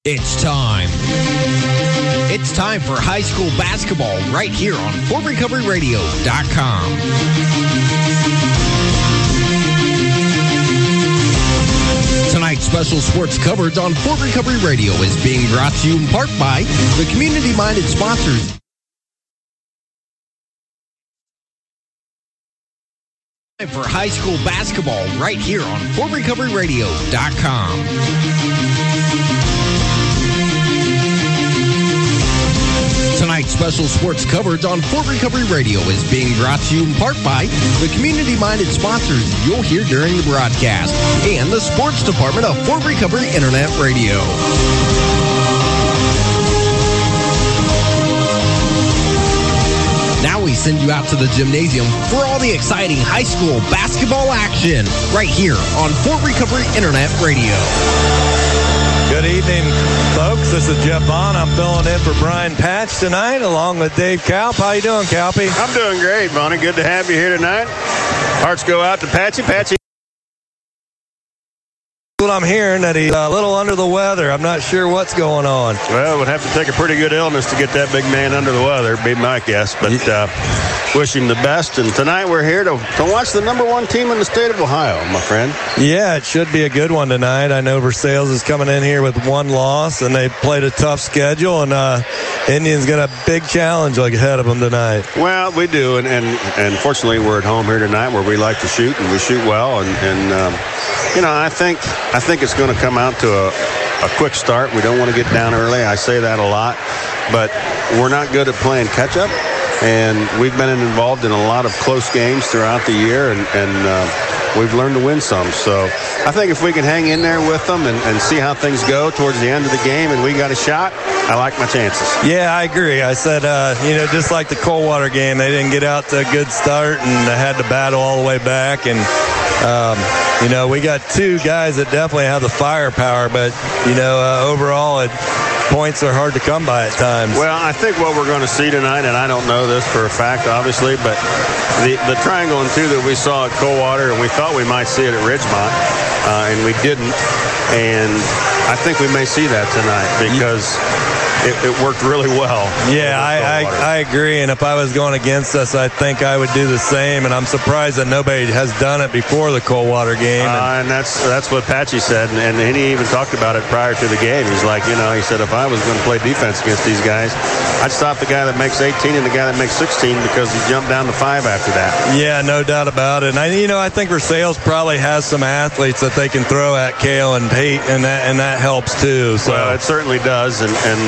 It's time. It's time for high school basketball right here on FortRecoveryRadio.com. Tonight's special sports coverage on Fort Recovery Radio is being brought to you in part by the community-minded sponsors. For high school basketball right here on FortRecoveryRadio.com. Tonight's special sports coverage on Fort Recovery Radio is being brought to you in part by the community-minded sponsors you'll hear during the broadcast and the sports department of Fort Recovery Internet Radio. Now we send you out to the gymnasium for all the exciting high school basketball action right here on Fort Recovery Internet Radio. Good evening, folks. This is Jeff Bond. I'm filling in for Brian Patch tonight, along with Dave Kalp. How you doing, Kalpy? I'm doing great, Bonnie. Good to have you here tonight. Hearts go out to Patchy. What I'm hearing that he's a little under the weather. I'm not sure what's going on. Well, it would have to take a pretty good illness to get that big man under the weather, be my guess. But wish him the best. And tonight we're here to watch the number one team in the state of Ohio, my friend. Yeah, it should be a good one tonight. I know Versailles is coming in here with one loss, and they played a tough schedule, and Indians got a big challenge ahead of them tonight. Well, we do, and fortunately we're at home here tonight where we like to shoot, and we shoot well, and I think it's going to come out to a quick start. We don't want to get down early. I say that a lot, but we're not good at playing catch-up, and we've been involved in a lot of close games throughout the year, and we've learned to win some. So I think if we can hang in there with them and see how things go towards the end of the game and we got a shot, I like my chances. Yeah, I agree. I said, just like the Coldwater game, they didn't get out to a good start and they had to battle all the way back. And, we got two guys that definitely have the firepower, but, overall points are hard to come by at times. Well, I think what we're going to see tonight, and I don't know this for a fact, obviously, but the triangle and two that we saw at Coldwater, and we thought we might see it at Ridgemont, and we didn't. And I think we may see that tonight because it worked really well. Yeah, I agree. And if I was going against us, I think I would do the same. And I'm surprised that nobody has done it before the Coldwater game. And that's what Patchy said. And he even talked about it prior to the game. He's like, he said, if I was going to play defense against these guys, I'd stop the guy that makes 18 and the guy that makes 16 because he jumped down to 5 after that. Yeah, no doubt about it. And I think Versailles probably has some athletes that they can throw at Cale and Pate, and that helps too. So. Well, it certainly does.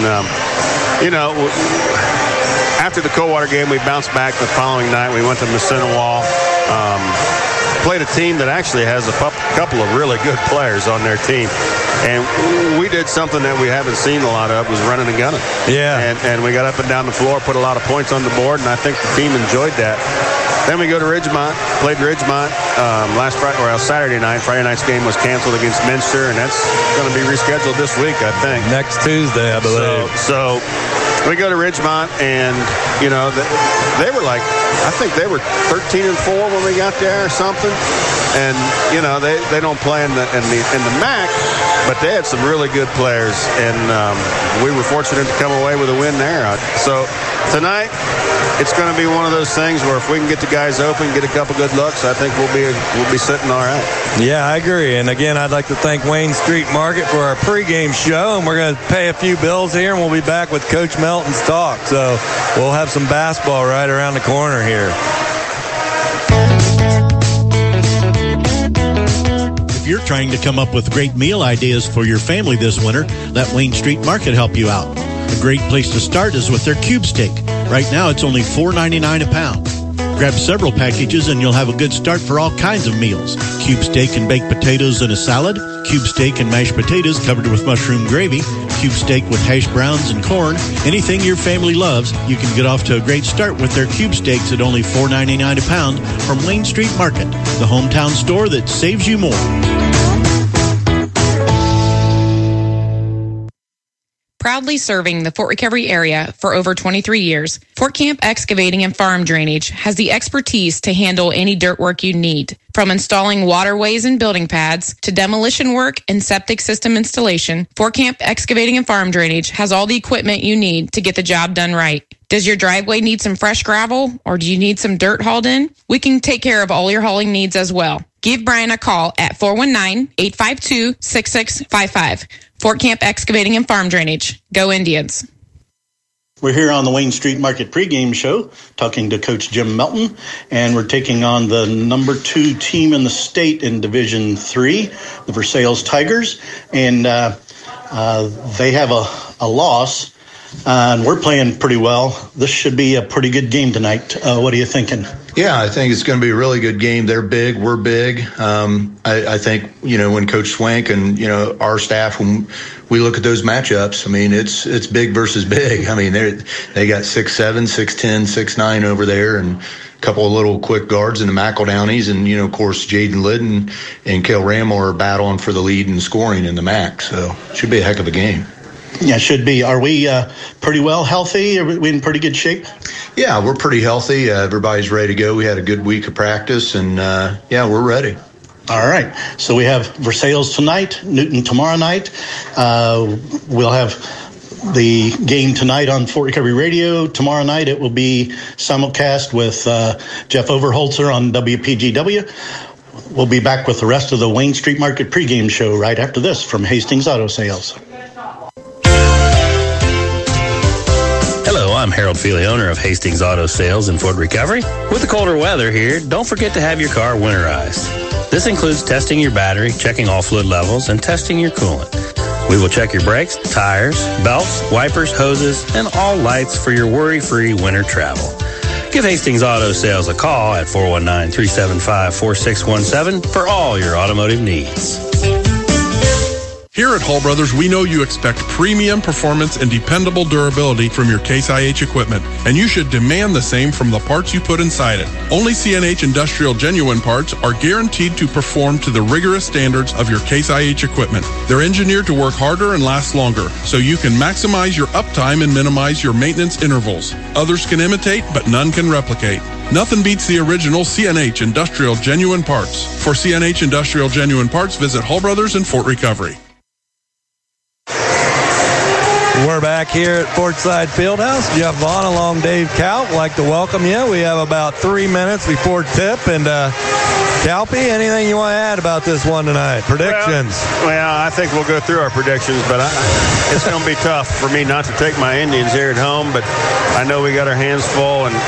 After the Coldwater game, we bounced back the following night. We went to Massinowall, played a team that actually has a couple of really good players on their team. And we did something that we haven't seen a lot of, was running and gunning. Yeah. And we got up and down the floor, put a lot of points on the board, and I think the team enjoyed that. Then we go to Ridgemont, played Ridgemont last Friday, or Saturday night. Friday night's game was canceled against Minster, and that's going to be rescheduled this week, I think. Next Tuesday, I believe. So we go to Ridgemont, and, they were like, I think they were 13-4 when we got there or something. And, they don't play in the MAC, but they had some really good players, and we were fortunate to come away with a win there. So tonight, it's going to be one of those things where if we can get the guys open, get a couple good looks, I think we'll be sitting all right. Yeah, I agree. And again, I'd like to thank Wayne Street Market for our pregame show, and we're going to pay a few bills here, and we'll be back with Coach Melton's talk. So we'll have some basketball right around the corner here. If you're trying to come up with great meal ideas for your family this winter, let Wayne Street Market help you out. A great place to start is with their cube steak. Right now, it's only $4.99 a pound. Grab several packages and you'll have a good start for all kinds of meals. Cube steak and baked potatoes in a salad, cube steak and mashed potatoes covered with mushroom gravy, cube steak with hash browns and corn. Anything your family loves, you can get off to a great start with their cube steaks at only $4.99 a pound from Wayne Street Market, the hometown store that saves you more. proudly serving the Fort Recovery area for over 23 years. Fort Camp Excavating and Farm Drainage has the expertise to handle any dirt work you need. From installing waterways and building pads to demolition work and septic system installation, Fort Camp Excavating and Farm Drainage has all the equipment you need to get the job done right. Does your driveway need some fresh gravel, or do you need some dirt hauled in? We can take care of all your hauling needs as well. Give Brian a call at 419-852-6655. Fort Camp Excavating and Farm Drainage. Go Indians. We're here on the Wayne Street Market pregame show talking to Coach Jim Melton, and we're taking on the number 2 team in the state in Division 3, the Versailles Tigers, and they have a loss. And we're playing pretty well. This should be a pretty good game tonight. What are you thinking? Yeah, I think it's going to be a really good game. They're big. We're big. I think, when Coach Swank and, our staff, when we look at those matchups, I mean, it's big versus big. I mean, they got 6'7", 6'10", 6'9" over there, and a couple of little quick guards in the McElDownies, and, of course, Jaden Liddon and Cale Ramore are battling for the lead in scoring in the MAC. So it should be a heck of a game. Yeah, should be. Are we pretty well healthy? Are we in pretty good shape? Yeah, we're pretty healthy. Everybody's ready to go. We had a good week of practice, and, we're ready. All right. So we have Versailles tonight, Newton tomorrow night. We'll have the game tonight on Fort Recovery Radio. Tomorrow night it will be simulcast with Jeff Overholzer on WPGW. We'll be back with the rest of the Wayne Street Market pregame show right after this from Hastings Auto Sales. Hello, I'm Harold Feely, owner of Hastings Auto Sales in Fort Recovery. With the colder weather here, don't forget to have your car winterized. This includes testing your battery, checking all fluid levels, and testing your coolant. We will check your brakes, tires, belts, wipers, hoses, and all lights for your worry-free winter travel. Give Hastings Auto Sales a call at 419-375-4617 for all your automotive needs. Here at Hull Brothers, we know you expect premium performance and dependable durability from your Case IH equipment, and you should demand the same from the parts you put inside it. Only CNH Industrial Genuine parts are guaranteed to perform to the rigorous standards of your Case IH equipment. They're engineered to work harder and last longer, so you can maximize your uptime and minimize your maintenance intervals. Others can imitate, but none can replicate. Nothing beats the original CNH Industrial Genuine parts. For CNH Industrial Genuine parts, visit Hull Brothers in Fort Recovery. We're back here at Fortside Fieldhouse. Jeff Vaughn along Dave Kalp. I'd like to welcome you. We have about 3 minutes before tip. And Kalpy, anything you want to add about this one tonight? Predictions? Well, I think we'll go through our predictions, but it's going to be tough for me not to take my Indians here at home. But I know we got our hands full, and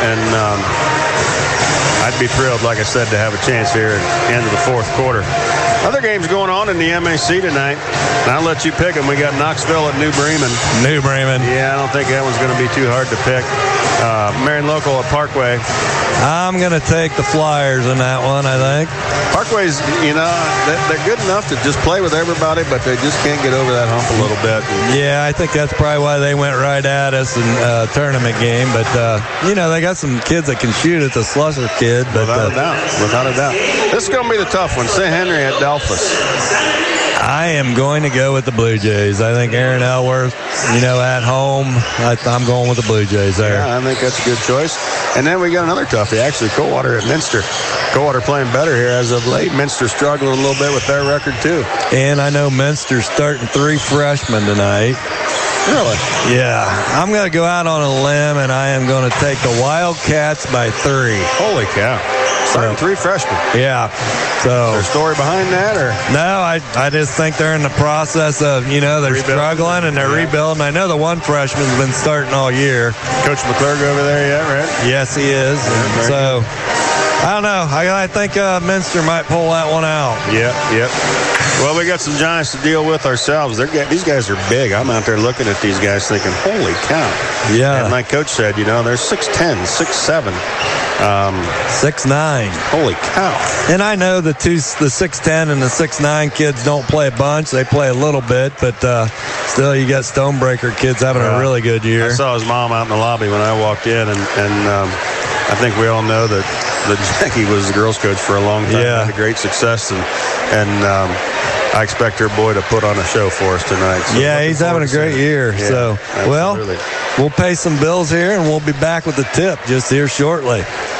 I'd be thrilled, like I said, to have a chance here at the end of the fourth quarter. Other games going on in the MAC tonight, and I'll let you pick them. We got Knoxville at New Bremen. New Bremen. Yeah, I don't think that one's going to be too hard to pick. Marion Local at Parkway. I'm going to take the Flyers in that one, I think. Parkway's, they're good enough to just play with everybody, but they just can't get over that hump a little bit. Yeah, I think that's probably why they went right at us in a tournament game. But, they got some kids that can shoot at the Slusser kid. But, Without a doubt. This is going to be the tough one. St. Henry at Delphus. I am going to go with the Blue Jays. I think Aaron Ellsworth, at home, I'm going with the Blue Jays there. Yeah, I think that's a good choice. And then we got another toughie, actually, Coldwater at Minster. Coldwater playing better here as of late. Minster struggling a little bit with their record, too. And I know Minster's starting 3 freshmen tonight. Really? Yeah. I'm going to go out on a limb, and I am going to take the Wildcats by 3. Holy cow. Starting 3 freshmen. Yeah. So, is there a story behind that, or? No, I just think they're in the process of, they're struggling and they're rebuilding. I know the one freshman's been starting all year. Coach McClurg over there yet, right? Yes, he is. So, I don't know. I think Minster might pull that one out. Yep. Well, we got some Giants to deal with ourselves. These guys are big. I'm out there looking at these guys thinking, holy cow. Yeah. And my coach said, they're 6'10", 6'7". 6'9". Holy cow. And I know the 6'10" and the 6'9" kids don't play a bunch. They play a little bit, but still you got Stonebreaker kids having a really good year. I saw his mom out in the lobby when I walked in, and I think we all know that Jackie was the girls coach for a long time. Yeah. Had a great success, and I expect your boy to put on a show for us tonight. So yeah, he's having a great year. Yeah, so, absolutely. well, we'll pay some bills here, and we'll be back with the tip just here shortly.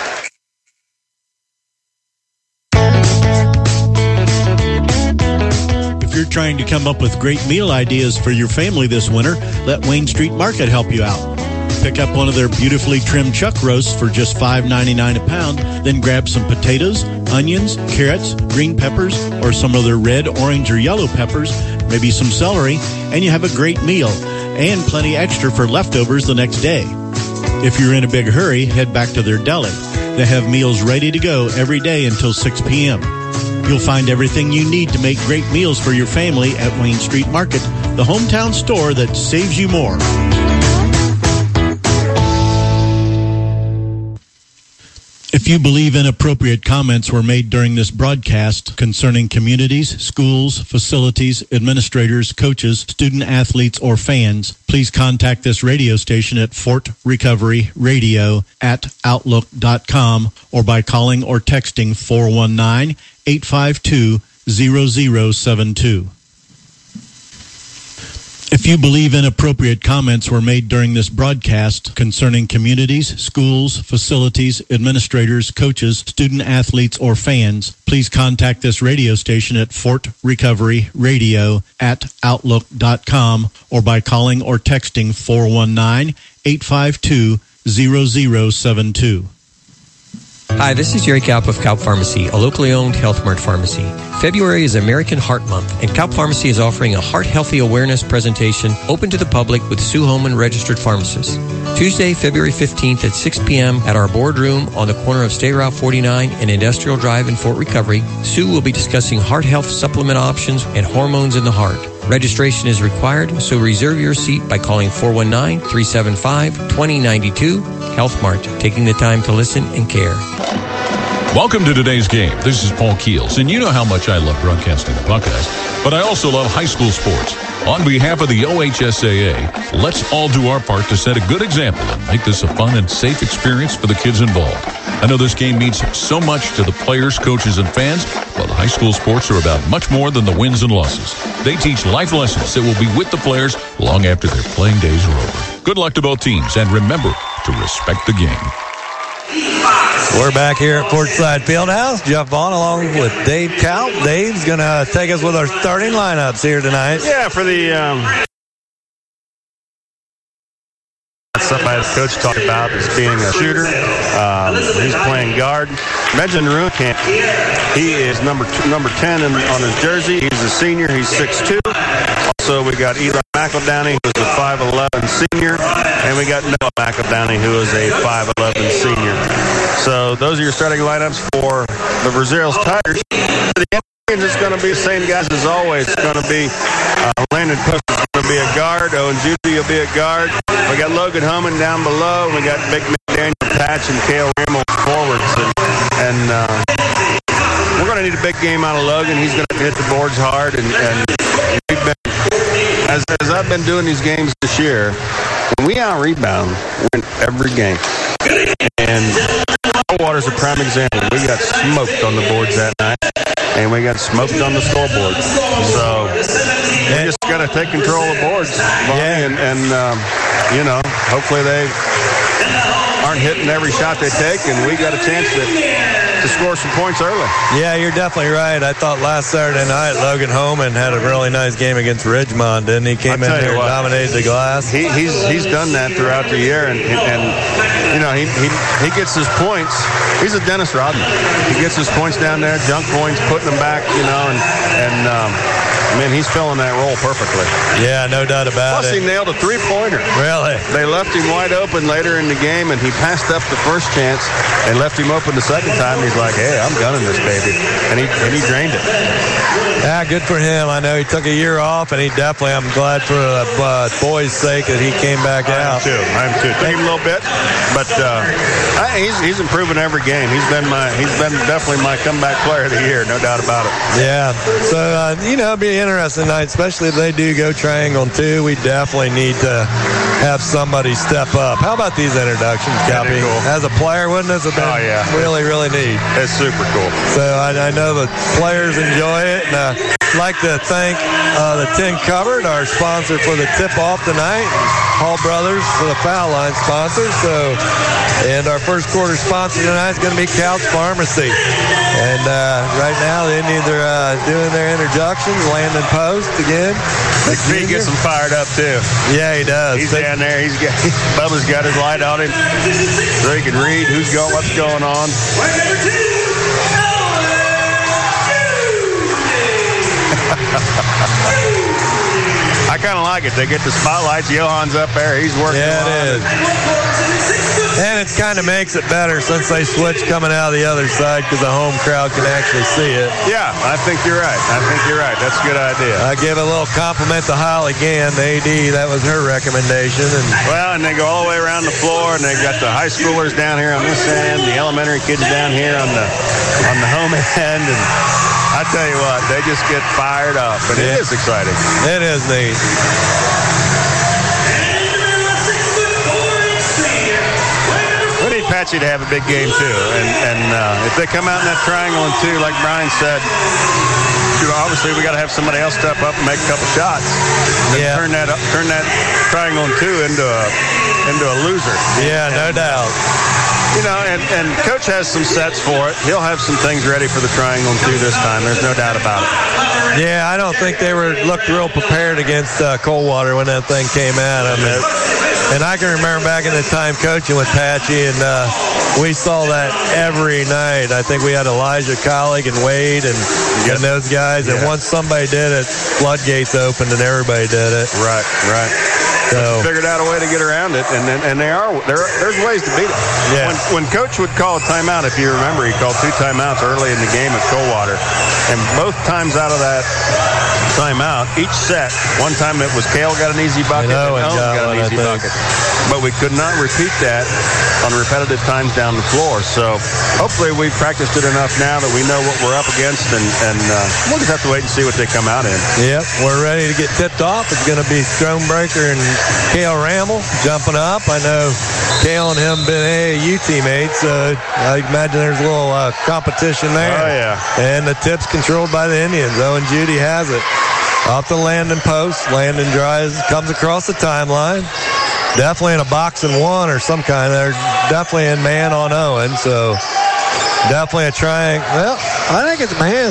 If you're trying to come up with great meal ideas for your family this winter, let Wayne Street Market help you out. Pick up one of their beautifully trimmed chuck roasts for just $5.99 a pound, then grab some potatoes, onions, carrots, green peppers, or some of their red, orange, or yellow peppers, maybe some celery, and you have a great meal, and plenty extra for leftovers the next day. If you're in a big hurry, head back to their deli. They have meals ready to go every day until 6 p.m. You'll find everything you need to make great meals for your family at Wayne Street Market, the hometown store that saves you more. If you believe inappropriate comments were made during this broadcast concerning communities, schools, facilities, administrators, coaches, student athletes, or fans, please contact this radio station at fortrecoveryradio@outlook.com or by calling or texting 419-852-0072. If you believe inappropriate comments were made during this broadcast concerning communities, schools, facilities, administrators, coaches, student athletes, or fans, please contact this radio station at fortrecoveryradio@outlook.com or by calling or texting 419-852-0072. Hi, this is Jerry Kaup of Kaup Pharmacy, a locally owned Health Mart pharmacy. February is American Heart Month, and Kaup Pharmacy is offering a heart healthy awareness presentation open to the public with Sue Holman, registered pharmacist. Tuesday, February 15th at 6 p.m. at our boardroom on the corner of State Route 49 and Industrial Drive in Fort Recovery. Sue will be discussing heart health supplement options and hormones in the heart. Registration is required, so reserve your seat by calling 419-375-2092. Health Mart, taking the time to listen and care. Welcome to today's game. This is Paul Keels, and you know how much I love broadcasting the Buckeyes, but I also love high school sports. On behalf of the OHSAA, let's all do our part to set a good example and make this a fun and safe experience for the kids involved. I know this game means so much to the players, coaches, and fans, but high school sports are about much more than the wins and losses. They teach life lessons that will be with the players long after their playing days are over. Good luck to both teams, and remember to respect the game. We're back here at Portside Fieldhouse. Jeff Vaughn along with Dave Kaup. Dave's going to take us with our starting lineups here tonight. Yeah, for the something the coach talked about is being a shooter. He's playing guard. Benjamin Ruhnkamp, he is number 10 on his jersey. He's a senior. He's 6'2". Also, we got Eli McEldowney, who's a 5'11 senior, and we got Noah McEldowney, who is a 5'11 senior. So those are your starting lineups for the Versailles Tigers. For the Indians, it's going to be the same guys as always. It's going to be Landon Cook is going to be a guard. Owen Judy will be a guard. We got Logan Homan down below. We got Vic McDaniel, Patch, and Cale Rimmel forwards. And we're going to need a big game out of Logan. He's going to hit the boards hard. And we've been, as I've been doing these games this year, when we out-rebound, we win every game. And Coldwater's a prime example. We got smoked on the boards that night, and we got smoked on the scoreboard. So we just got to take control of the boards, Bonnie, and you know, hopefully they aren't hitting every shot they take, and we got a chance to score some points early. Yeah, you're definitely right. I thought last Saturday night Logan Homan had a really nice game against Ridgemont, didn't he? Came in there and dominated the glass. He's done that throughout the year, and you know, he gets his points. He's a Dennis Rodman. He gets his points down there, junk points, putting them back, you know, and I mean, he's filling that role perfectly. Yeah, no doubt about it. Plus, he nailed a three-pointer. Really? They left him wide open later in the game, and he passed up the first chance. They left him open the second time. He's like, hey, I'm gunning this baby. And he drained it. Yeah, good for him. I know he took a year off, and he definitely, I'm glad for the boys' sake that he came back out. I am too. Take him a little bit, but he's improving every game. He's been definitely my comeback player of the year, no doubt about it. Yeah. So, you know, it'll be an interesting night, especially if they do go triangle 2. We definitely need to have somebody step up. How about these introductions, Cappy? Cool. As a player, wouldn't this have been really, really neat? It's super cool. So I know the players enjoy it, and like to thank the Tin Cupboard, our sponsor for the tip-off tonight. Hall Brothers for the foul line sponsor. And our first quarter sponsor tonight is going to be Couch Pharmacy. And right now the Indians are doing their introductions. Landon Post again. Big B gets him fired up too. Yeah, he does. He's down there. Bubba's got his light on him, so he can read what's going on. I kind of like it. They get the spotlights. Johan's up there. He's working. Yeah, it is. And it kind of makes it better since they switched coming out of the other side because the home crowd can actually see it. Yeah, I think you're right. That's a good idea. I give a little compliment to Holly Gann, the AD. That was her recommendation. And they go all the way around the floor, and they got the high schoolers down here on this end, the elementary kids down here on the home end, and I tell you what, they just get fired up, and it is exciting. It is neat. We need Patchy to have a big game too, and if they come out in that triangle and two, like Brian said, obviously we got to have somebody else step up and make a couple shots. And turn that triangle and two into a loser. Yeah, no doubt. And Coach has some sets for it. He'll have some things ready for the triangle and two this time. There's no doubt about it. Yeah, I don't think they looked real prepared against Coldwater when that thing came out. I mean, and I can remember back in the time coaching with Patchy, and we saw that every night. I think we had Elijah Colleague and Wade and those guys. And once somebody did it, floodgates opened and everybody did it. Right. So figured out a way to get around it, and there's ways to beat it. Yeah. When Coach would call a timeout, if you remember, he called 2 timeouts early in the game at Coldwater, and both times out of that timeout, each set, one time it was Cale got an easy bucket and Owen got an easy bucket. But we could not repeat that on repetitive times down the floor. So hopefully we've practiced it enough now that we know what we're up against, and we'll just have to wait and see what they come out in. Yep, we're ready to get tipped off. It's going to be Stonebreaker and Cale Ramble jumping up. I know Cale and him been AAU teammates, so I imagine there's a little competition there. Oh, yeah. And the tip's controlled by the Indians. Owen Judy has it. Off the Landon post. Landon drives, comes across the timeline. Definitely in a box and one or some kind. They're definitely in man on Owen, so definitely a triangle. Well, I think it's man.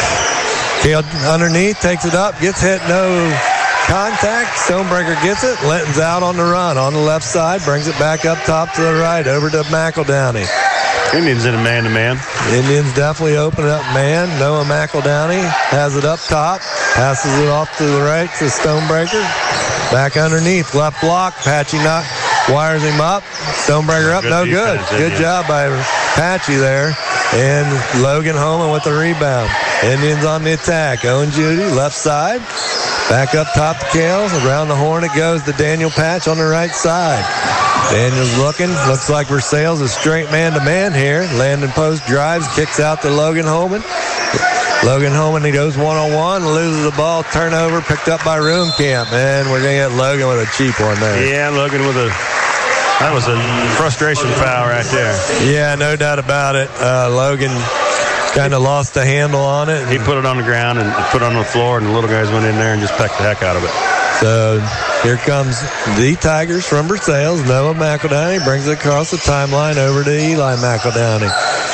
Cale underneath, takes it up, gets hit, no contact. Stonebreaker gets it. Linton's out on the run on the left side, brings it back up top to the right, over to McEldowney. Indians in a man-to-man. Indians definitely open it up man. Noah McEldowney has it up top, passes it off to the right to Stonebreaker. Back underneath, left block. Patchy wires him up. Stonebreaker up, no good. Good job by Patchy there. And Logan Holman with the rebound. Indians on the attack. Owen Judy, left side. Back up top to Cale. Around the horn it goes to Daniel Patch on the right side. Daniel's looking. Looks like Versailles is straight man-to-man here. Landon post drives, kicks out to Logan Holman. Logan Holman, he goes one-on-one, loses the ball, turnover, picked up by Roomcamp. And we're going to get Logan with a cheap one there. Yeah, Logan with that was a frustration foul right there. Yeah, no doubt about it. Logan kind of lost the handle on it. He put it on the ground and put it on the floor, and the little guys went in there and just pecked the heck out of it. So here comes the Tigers from Versailles. Noah McEldowney brings it across the timeline over to Eli McEldowney.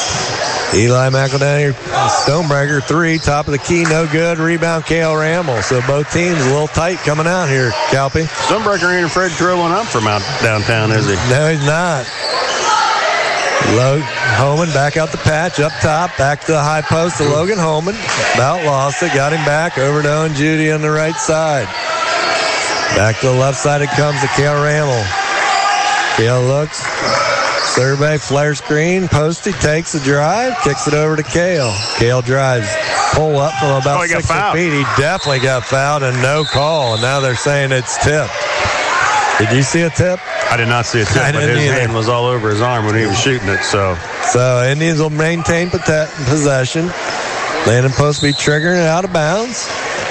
Eli McEldowney, Stonebreaker, 3, top of the key, no good. Rebound, Cale Ramble. So both teams a little tight coming out here, Calpy. Stonebreaker ain't afraid to throw one up from out downtown, is he? No, he's not. Holman back out the patch, up top, back to the high post to Logan Holman. About lost it, got him back, over to Owen Judy on the right side. Back to the left side it comes to Cale Ramble. Cale looks, survey, flare screen, Posty takes the drive, kicks it over to Cale. Cale drives, pull up from about 6 feet. He definitely got fouled and no call, and now they're saying it's tipped. Did you see a tip? I did not see a tip, but his hand was all over his arm when he was shooting it. So Indians will maintain possession. Landon Post be triggering it out of bounds.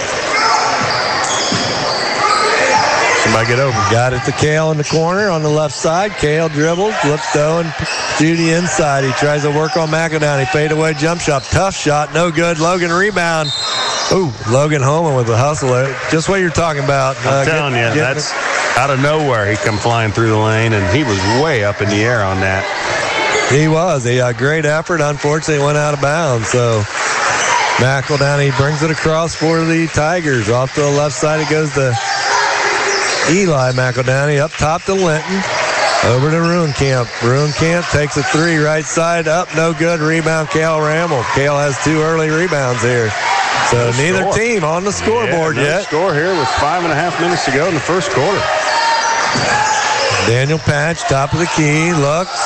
Somebody get over. Got it to Cale in the corner on the left side. Cale dribbles, flips to Owen Judy inside. He tries to work on McEldowney. Fade away jump shot. Tough shot. No good. Logan rebound. Logan Holman with the hustle. Just what you're talking about. I'm telling you, that's out of nowhere. He come flying through the lane, and he was way up in the air on that. He was. He had a great effort. Unfortunately, went out of bounds. So McEldowney brings it across for the Tigers. Off to the left side, it goes to Eli McEldowney. Up top to Linton. Over to Ruenkamp. Ruenkamp takes a three right side. Up, no good. Rebound, Cale Ramel. Cale has 2 early rebounds here. So neither team on the scoreboard yet. Score here with 5.5 minutes to go in the first quarter. Daniel Patch, top of the key, looks.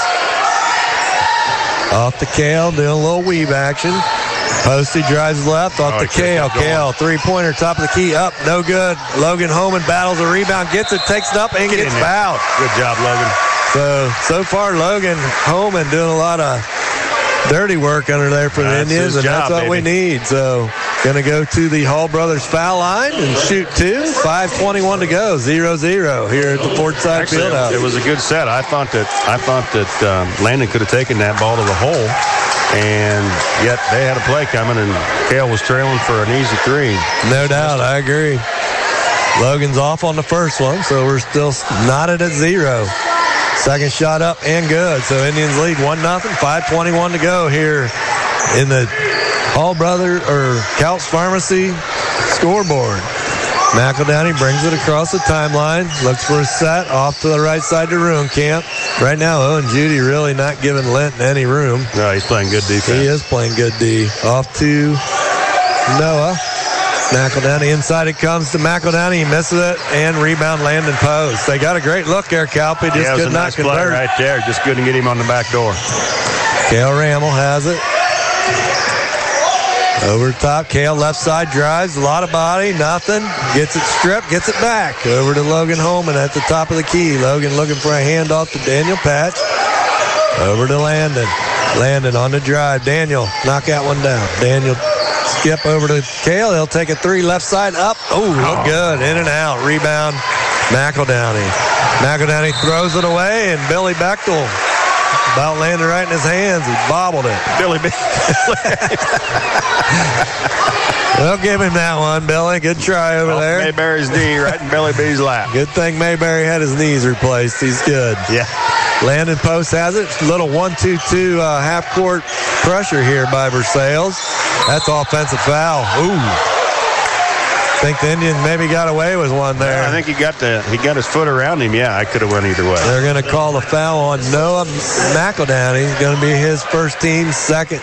Off to Cale, doing a little weave action. Posty drives left, off to Cale. Cale, three-pointer, top of the key, up, no good. Logan Holman battles a rebound, gets it, takes it up, and gets fouled. Good job, Logan. So far, Logan Holman doing a lot of dirty work under there for the Indians, and that's what we need. So, going to go to the Hall Brothers foul line and shoot 2. 5:21 to go, 0-0 here at the Fortside Fieldhouse. It was a good set. I thought that Landon could have taken that ball to the hole, and yet they had a play coming, and Cale was trailing for an easy 3. No doubt, I agree. Logan's off on the first one, so we're still knotted at 0. Second shot up and good. So Indians lead 1-0. 5:21 to go here in the Hall Brothers or Couch Pharmacy scoreboard. McEldowney brings it across the timeline. Looks for a set off to the right side to Ruenkamp. Right now, Owen Judy really not giving Linton any room. No, he's playing good defense. He is playing good D. Off to Noah. McEldowney inside it comes to McEldowney. He misses it and rebound Landon Post. They got a great look there, Calpe. Just could not convert. Play right there. Just couldn't get him on the back door. Cale Ramel has it. Over top, Cale left side drives, a lot of body, nothing. Gets it stripped, gets it back. Over to Logan Holman at the top of the key. Logan looking for a handoff to Daniel Patch. Over to Landon. Landon on the drive. Daniel, knock that one down. Daniel skip over to Cale. He'll take a 3 left side up. Look good. In and out. Rebound, McEldowney. McEldowney throws it away, and Billy Bechtel about landed right in his hands. He bobbled it. Billy Well, give him that one, Billy. Good try over there. Mayberry's knee right in Billy B's lap. Good thing Mayberry had his knees replaced. He's good. Yeah. Landon Post has it. Little 1-2-2 half-court pressure here by Versailles. That's offensive foul. I think the Indians maybe got away with one there. Yeah, I think he got his foot around him. Yeah, I could have went either way. They're going to call the foul on Noah McEldowney. It's going to be his first team second.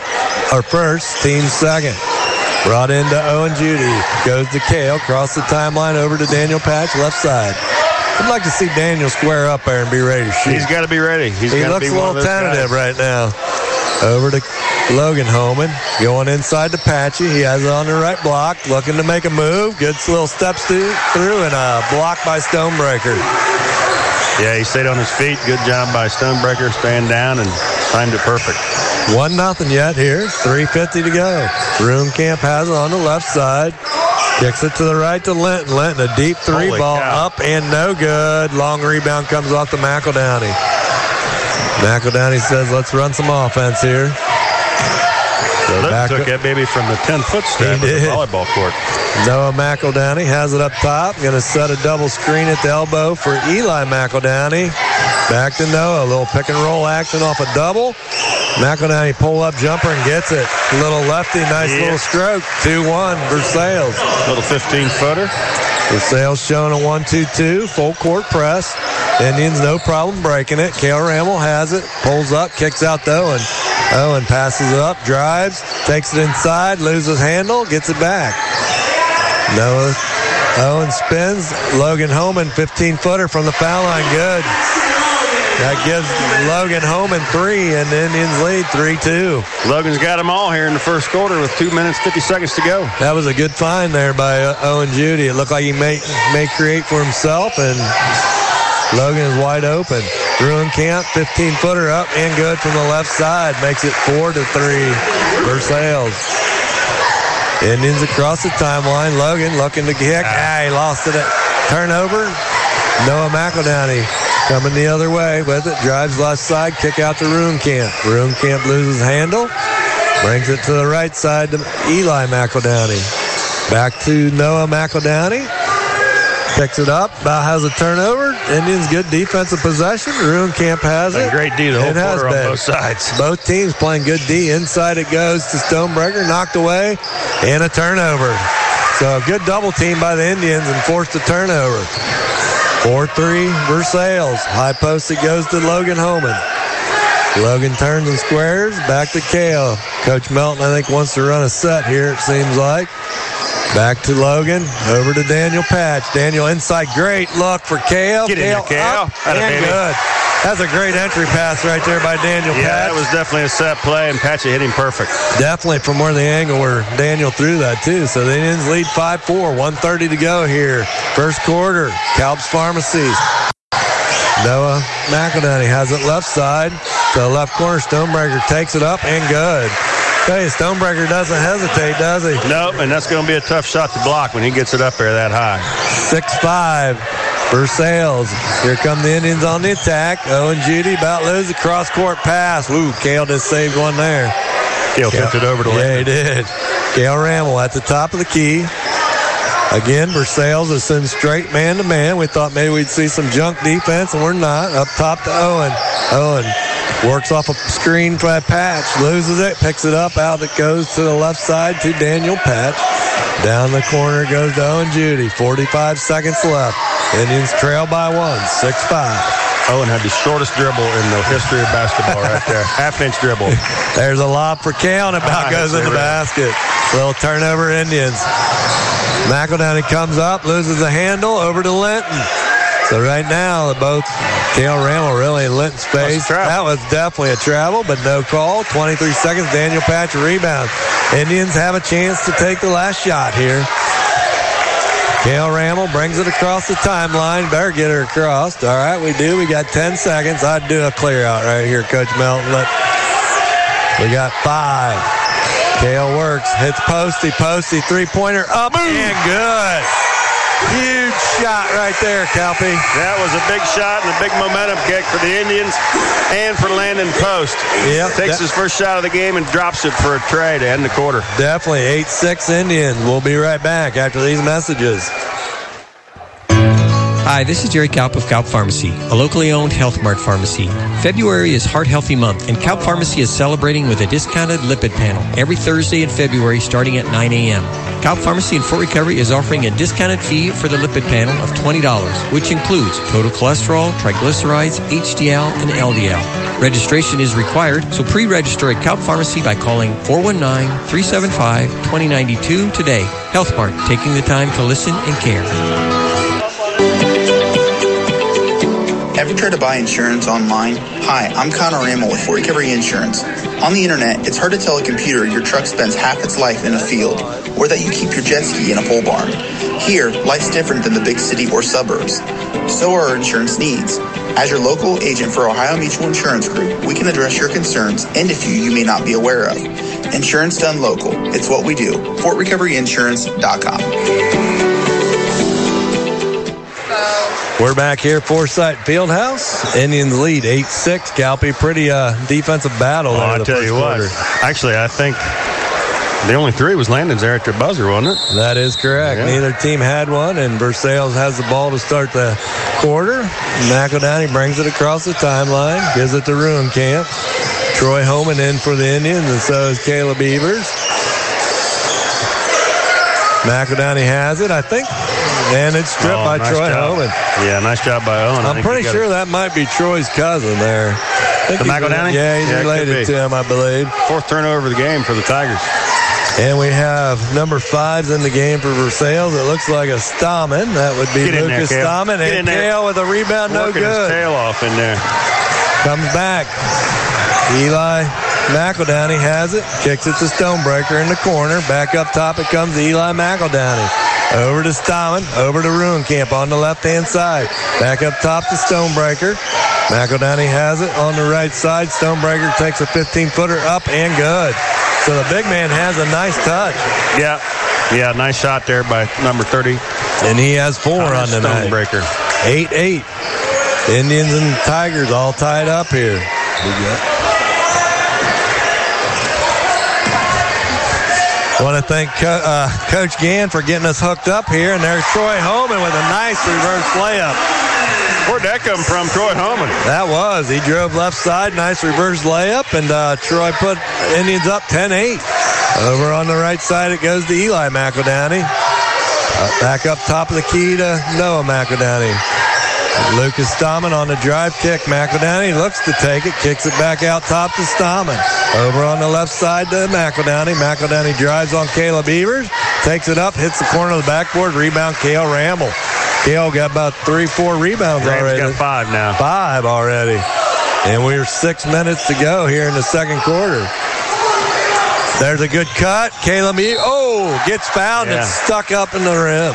Brought into Owen Judy. Goes to Cale. Cross the timeline over to Daniel Patch, left side. I'd like to see Daniel square up there and be ready to shoot. He's got to be ready. He looks a little tentative right now. Over to Logan Holman. Going inside to Patchy. He has it on the right block. Looking to make a move. Good little steps through and a block by Stonebreaker. Yeah, he stayed on his feet. Good job by Stonebreaker. Staying down and timed it perfect. 1-0 yet here. 3:50 to go. Ruenkamp has it on the left side. Kicks it to the right to Linton. Linton, a deep 3 ball up and no good. Long rebound comes off to McEldowney. McEldowney says, let's run some offense here. Linton took that baby from the 10-foot step of the volleyball court. Noah McEldowney has it up top. Going to set a double screen at the elbow for Eli McEldowney. Back to Noah. A little pick and roll action off a double. McEldowney pull-up jumper and gets it. Little lefty, nice little stroke. 2-1 Versailles. Little 15-footer. Versailles showing a 1-2-2, full court press. Indians no problem breaking it. Cale Ramel has it, pulls up, kicks out to Owen. Owen passes it up, drives, takes it inside, loses handle, gets it back. Noah Owen spins. Logan Holman, 15-footer from the foul line, good. That gives Logan Holman 3, and the Indians lead 3-2. Logan's got them all here in the first quarter with 2 minutes, 50 seconds to go. That was a good find there by Owen Judy. It looked like he may create for himself, and Logan is wide open. Ruenkamp, 15-footer up and good from the left side. Makes it 4-3 Versailles. Indians across the timeline. Logan looking to kick. He lost it at turnover. Noah McEldowney coming the other way with it. Drives left side. Kick out to Ruenkamp. Ruenkamp loses handle. Brings it to the right side to Eli McEldowney. Back to Noah McEldowney. Picks it up, about has a turnover. Indians good defensive possession. Ruin Camp has it. A great D the whole quarter on both sides. Both teams playing good D. Inside it goes to Stonebreaker, knocked away, and a turnover. So a good double team by the Indians and forced a turnover. 4-3 Versailles. High post it goes to Logan Holman. Logan turns and squares, back to Kale. Coach Melton, I think, wants to run a set here, it seems like. Back to Logan, over to Daniel Patch. Daniel inside, great look for Kale. Get in there, Kale. And good. That's a great entry pass right there by Daniel Patch. Yeah, that was definitely a set play, and Patch hit him perfect. Definitely from where the angle where Daniel threw that, too. So the Indians lead 5-4, 1:30 to go here. First quarter, Calps Pharmacy. Noah McEldowney has it left side. To the left corner, Stonebreaker takes it up and good. Hey, Stonebreaker doesn't hesitate, does he? Nope, and that's going to be a tough shot to block when he gets it up there that high. 6-5 Versailles. Here come the Indians on the attack. Owen Judy about lose the cross-court pass. Woo, Kale just saved one there. Kale tipped it over to Landon. Yeah, he did. Kale Rammel at the top of the key. Again, Versailles is sent straight man-to-man. We thought maybe we'd see some junk defense, and we're not. Up top to Owen. Owen works off a screen by Patch. Loses it, picks it up. Out it goes to the left side to Daniel Patch. Down the corner goes to Owen Judy. 45 seconds left. Indians trail by 1, 6-5. Owen had the shortest dribble in the history of basketball right there. Half-inch dribble. There's a lob for Kale, and about goes in the basket. Little turnover, Indians. McEldowney comes up, loses the handle, over to Linton. So right now, both Kale Rammel really in Linton's face. That was definitely a travel, but no call. 23 seconds, Daniel Patch rebound. Indians have a chance to take the last shot here. Kale Rammel brings it across the timeline. Better get her across. All right, we do. We got 10 seconds. I'd do a clear out right here, Coach Melton. We got 5. Kale works, hits Posty, three-pointer up and good. Huge shot right there, Calpy. That was a big shot and a big momentum kick for the Indians and for Landon Post. Yep, Takes his first shot of the game and drops it for a tray to end the quarter. Definitely 8-6 Indians. We'll be right back after these messages. Hi, this is Jerry Kaup of Kaup Pharmacy, a locally owned Health Mart pharmacy. February is Heart Healthy Month, and Kaup Pharmacy is celebrating with a discounted lipid panel every Thursday in February starting at 9 a.m. Kaup Pharmacy in Fort Recovery is offering a discounted fee for the lipid panel of $20, which includes total cholesterol, triglycerides, HDL, and LDL. Registration is required, so pre-register at Kaup Pharmacy by calling 419-375-2092 today. Health Mart, taking the time to listen and care. Ever try to buy insurance online? Hi, I'm Connor Rammel with Fort Recovery Insurance. On the internet, it's hard to tell a computer your truck spends half its life in a field, or that you keep your jet ski in a pole barn. Here, life's different than the big city or suburbs. So are our insurance needs. As your local agent for Ohio Mutual Insurance Group, we can address your concerns and a few you may not be aware of. Insurance done local. It's what we do. FortRecoveryInsurance.com. We're back here, Forsyth Fieldhouse. Indians lead 8-6. Calpy, pretty defensive battle. I'll tell you what. Actually, I think the only three was Landon's there at their buzzer, wasn't it? That is correct. Yeah. Neither team had one, and Versailles has the ball to start the quarter. McEldowney brings it across the timeline, gives it to Ruin Camp. Troy Holman in for the Indians, and so is Caleb Evers. McEldowney has it, I think. And it's stripped by nice Troy Holman. Yeah, nice job by Owen. I'm pretty sure that might be Troy's cousin there. The McEldowney? Yeah, he's related to him, I believe. Fourth turnover of the game for the Tigers. And we have number 5s in the game for Versailles. It looks like a Stammen. That would be Lucas Stammen. And Kale with a rebound, no good. Working his tail off in there. Comes back. Eli McEldowney has it. Kicks it to Stonebreaker in the corner. Back up top it comes to Eli McEldowney. Over to Stammen, over to Ruin Camp on the left-hand side. Back up top to Stonebreaker. McEldowney has it on the right side. Stonebreaker takes a 15-footer up and good. So the big man has a nice touch. Yeah, nice shot there by number 30. And he has 4 on the night. Stonebreaker. 8-8. Indians and Tigers all tied up here. Want to thank Coach Gann for getting us hooked up here. And there's Troy Holman with a nice reverse layup. Where'd that come from, Troy Holman? That was. He drove left side, nice reverse layup, and Troy put Indians up 10-8. Over on the right side, it goes to Eli McEldowney. Back up top of the key to Noah McEldowney. Lucas Stahman on the drive kick. McEldowney looks to take it, kicks it back out top to Stahman. Over on the left side to McEldowney. McEldowney drives on Caleb Evers, takes it up, hits the corner of the backboard, rebound Cale Ramble. Cale got about 3-4 rebounds already. He's got 5 now. 5 already. And we're 6 minutes to go here in the second quarter. There's a good cut. Caleb gets fouled and stuck up in the rim.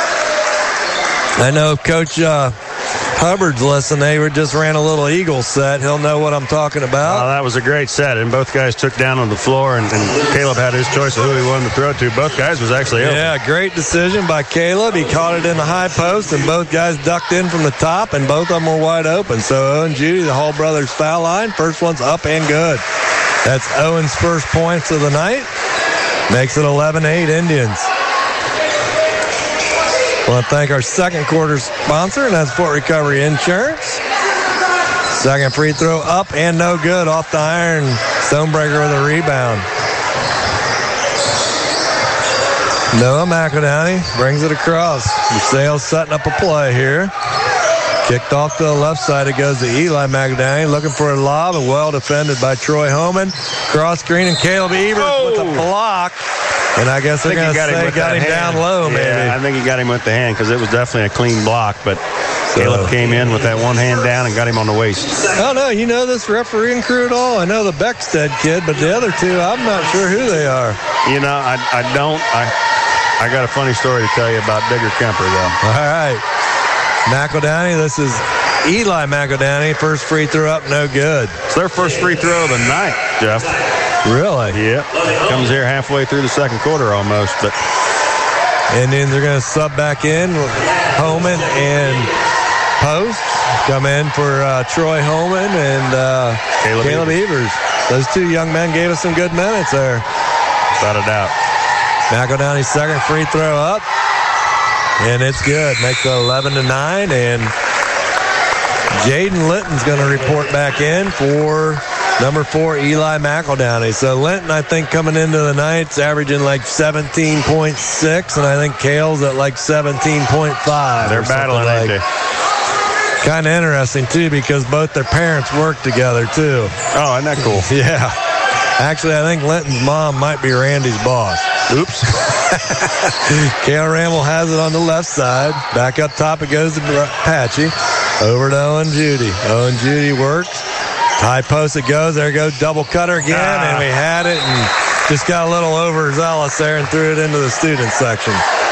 I know Coach Hubbard's listening. They just ran a little Eagle set. He'll know what I'm talking about. That was a great set, and both guys took down on the floor, and Caleb had his choice of who he wanted to throw to. Both guys was actually open. Yeah, great decision by Caleb. He caught it in the high post, and both guys ducked in from the top, and both of them were wide open. So Owen Judy, the Hall brothers foul line. First one's up and good. That's Owen's first points of the night. Makes it 11-8 Indians. I want to thank our second quarter sponsor, and that's Fort Recovery Insurance. Second free throw up and no good off the iron. Stonebreaker with a rebound. Noah McEldowney brings it across. DeSales setting up a play here. Kicked off to the left side. It goes to Eli McEldowney looking for a lob, and well defended by Troy Holman. Cross screen, and Caleb Evers with a block. And I guess they're going to say got him down low, maybe. Yeah, I think he got him with the hand because it was definitely a clean block. But Caleb came in with that one hand down and got him on the waist. Oh, no, you know this refereeing crew at all? I know the Beckstead kid, but the other two, I'm not sure who they are. You know, I don't. I got a funny story to tell you about Digger Kemper, though. All right. McEldowney, this is Eli McEldowney. First free throw up, no good. It's their first free throw of the night, Jeff. Really? Yeah. Comes here halfway through the second quarter almost. But Indians are going to sub back in. Holman and Post come in for Troy Holman and Caleb Evers. Those two young men gave us some good minutes there. Without a doubt. McEldowney's second free throw up. And it's good. Makes it 11-9. And Jaden Linton's going to report back in for number 4, Eli McEldowney. So Linton, I think, coming into the night's averaging like 17.6, and I think Cale's at like 17.5. They're battling, ain't they? Kind of interesting, too, because both their parents work together, too. Oh, isn't that cool? Yeah. Actually, I think Linton's mom might be Randy's boss. Oops. Cale Ramble has it on the left side. Back up top, it goes to Patchy. Over to Owen Judy. Owen Judy works. High post it goes. There goes double cutter again, and we had it and just got a little overzealous there and threw it into the student section.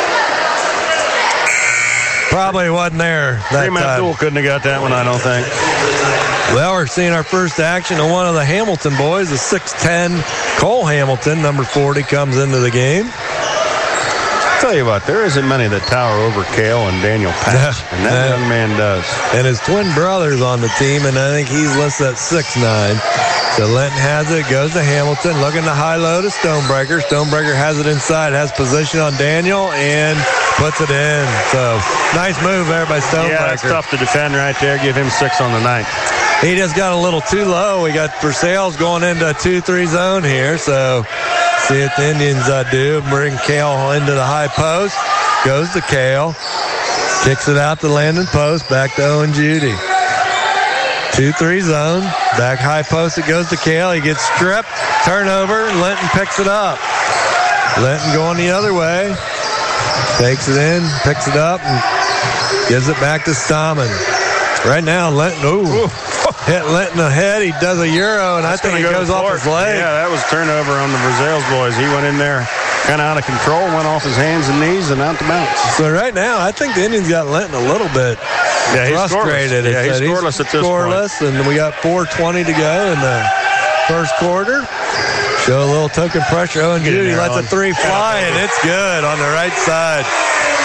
Probably wasn't there that time. Abdul couldn't have got that one, I don't think. Well, we're seeing our first action of one of the Hamilton boys, the 6'10 Cole Hamilton, number 40, comes into the game. I'll tell you what, there isn't many that tower over Cale and Daniel Patch, and that young man does. And his twin brother's on the team, and I think he's listed at 6'9". So Linton has it, goes to Hamilton, looking to high-low to Stonebreaker. Stonebreaker has it inside, has position on Daniel, and puts it in. So nice move there by Stonebreaker. Yeah, it's tough to defend right there. Give him 6 on the night. He just got a little too low. We got Versailles going into a 2-3 zone here. So see what the Indians do. Bring Cale into the high post. Goes to Cale. Kicks it out to Landon Post. Back to Owen Judy. 2-3 zone. Back high post. It goes to Cale. He gets stripped. Turnover. Linton picks it up. Linton going the other way. Takes it in. Picks it up. And gives it back to Stahman. Right now, Linton, hit Linton ahead. He does a Euro, and I think he goes off his leg. Yeah, that was turnover on the Versailles boys. He went in there kind of out of control, went off his hands and knees, and out the bounce. So right now, I think the Indians got Linton a little bit frustrated. Yeah, he's scoreless at this point. And we got 4:20 to go in the first quarter. Show a little token pressure. Owen Judy lets a 3 fly, and it's good on the right side.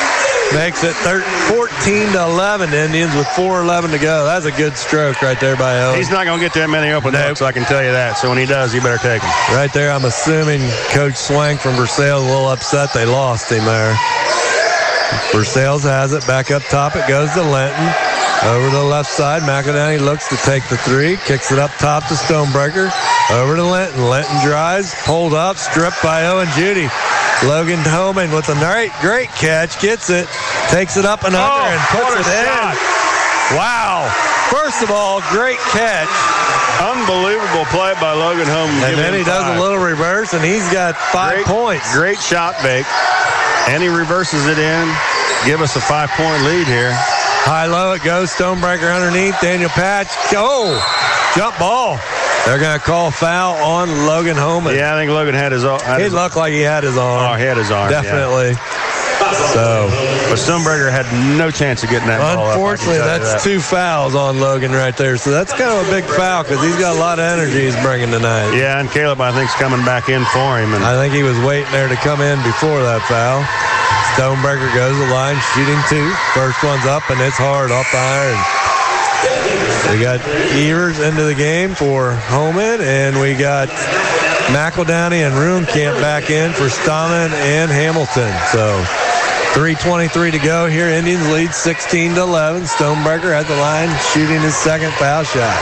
Makes it 14-11. Indians with 4:11 to go. That's a good stroke right there by Owen. He's not going to get that many open looks, I can tell you that. So when he does, you better take him. Right there, I'm assuming Coach Swank from Versailles a little upset they lost him there. Versailles has it. Back up top, it goes to Linton. Over to the left side, McEldowney looks to take the three. Kicks it up top to Stonebreaker. Over to Linton. Linton drives, pulled up, stripped by Owen Judy. Logan Homan with a great catch. Gets it, takes it up and under, and puts it in. Wow. First of all, great catch. Unbelievable play by Logan Homan. And then he does a little reverse, and he's got 5 points. Great shot, Vic. And he reverses it in. Give us a 5-point lead here. High-low it goes. Stonebreaker underneath. Daniel Patch. Oh, jump ball. They're going to call foul on Logan Homan. Yeah, I think Logan had his arm. He looked like he had his arm. Oh, he had his arm. Definitely. Yeah. So, but Stonebreaker had no chance of getting that ball up. Unfortunately, that's 2 fouls on Logan right there. So that's kind of a big foul because he's got a lot of energy he's bringing tonight. Yeah, and Caleb, I think, is coming back in for him. And I think he was waiting there to come in before that foul. Stonebreaker goes the line, shooting 2. First one's up, and it's hard off the iron. We got Evers into the game for Homan, and we got McEldowney and Ruhmkamp back in for Stammen and Hamilton. So 3:23 to go here. Indians lead 16-11. Stonebreaker at the line, shooting his second foul shot.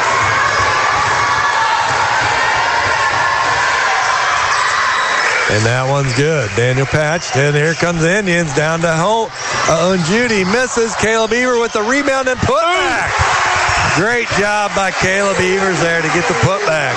And that one's good. Daniel Patch, and here comes the Indians down to Holt. Judy misses. Caleb Evers with the rebound and putback. Great job by Caleb Evers there to get the putback.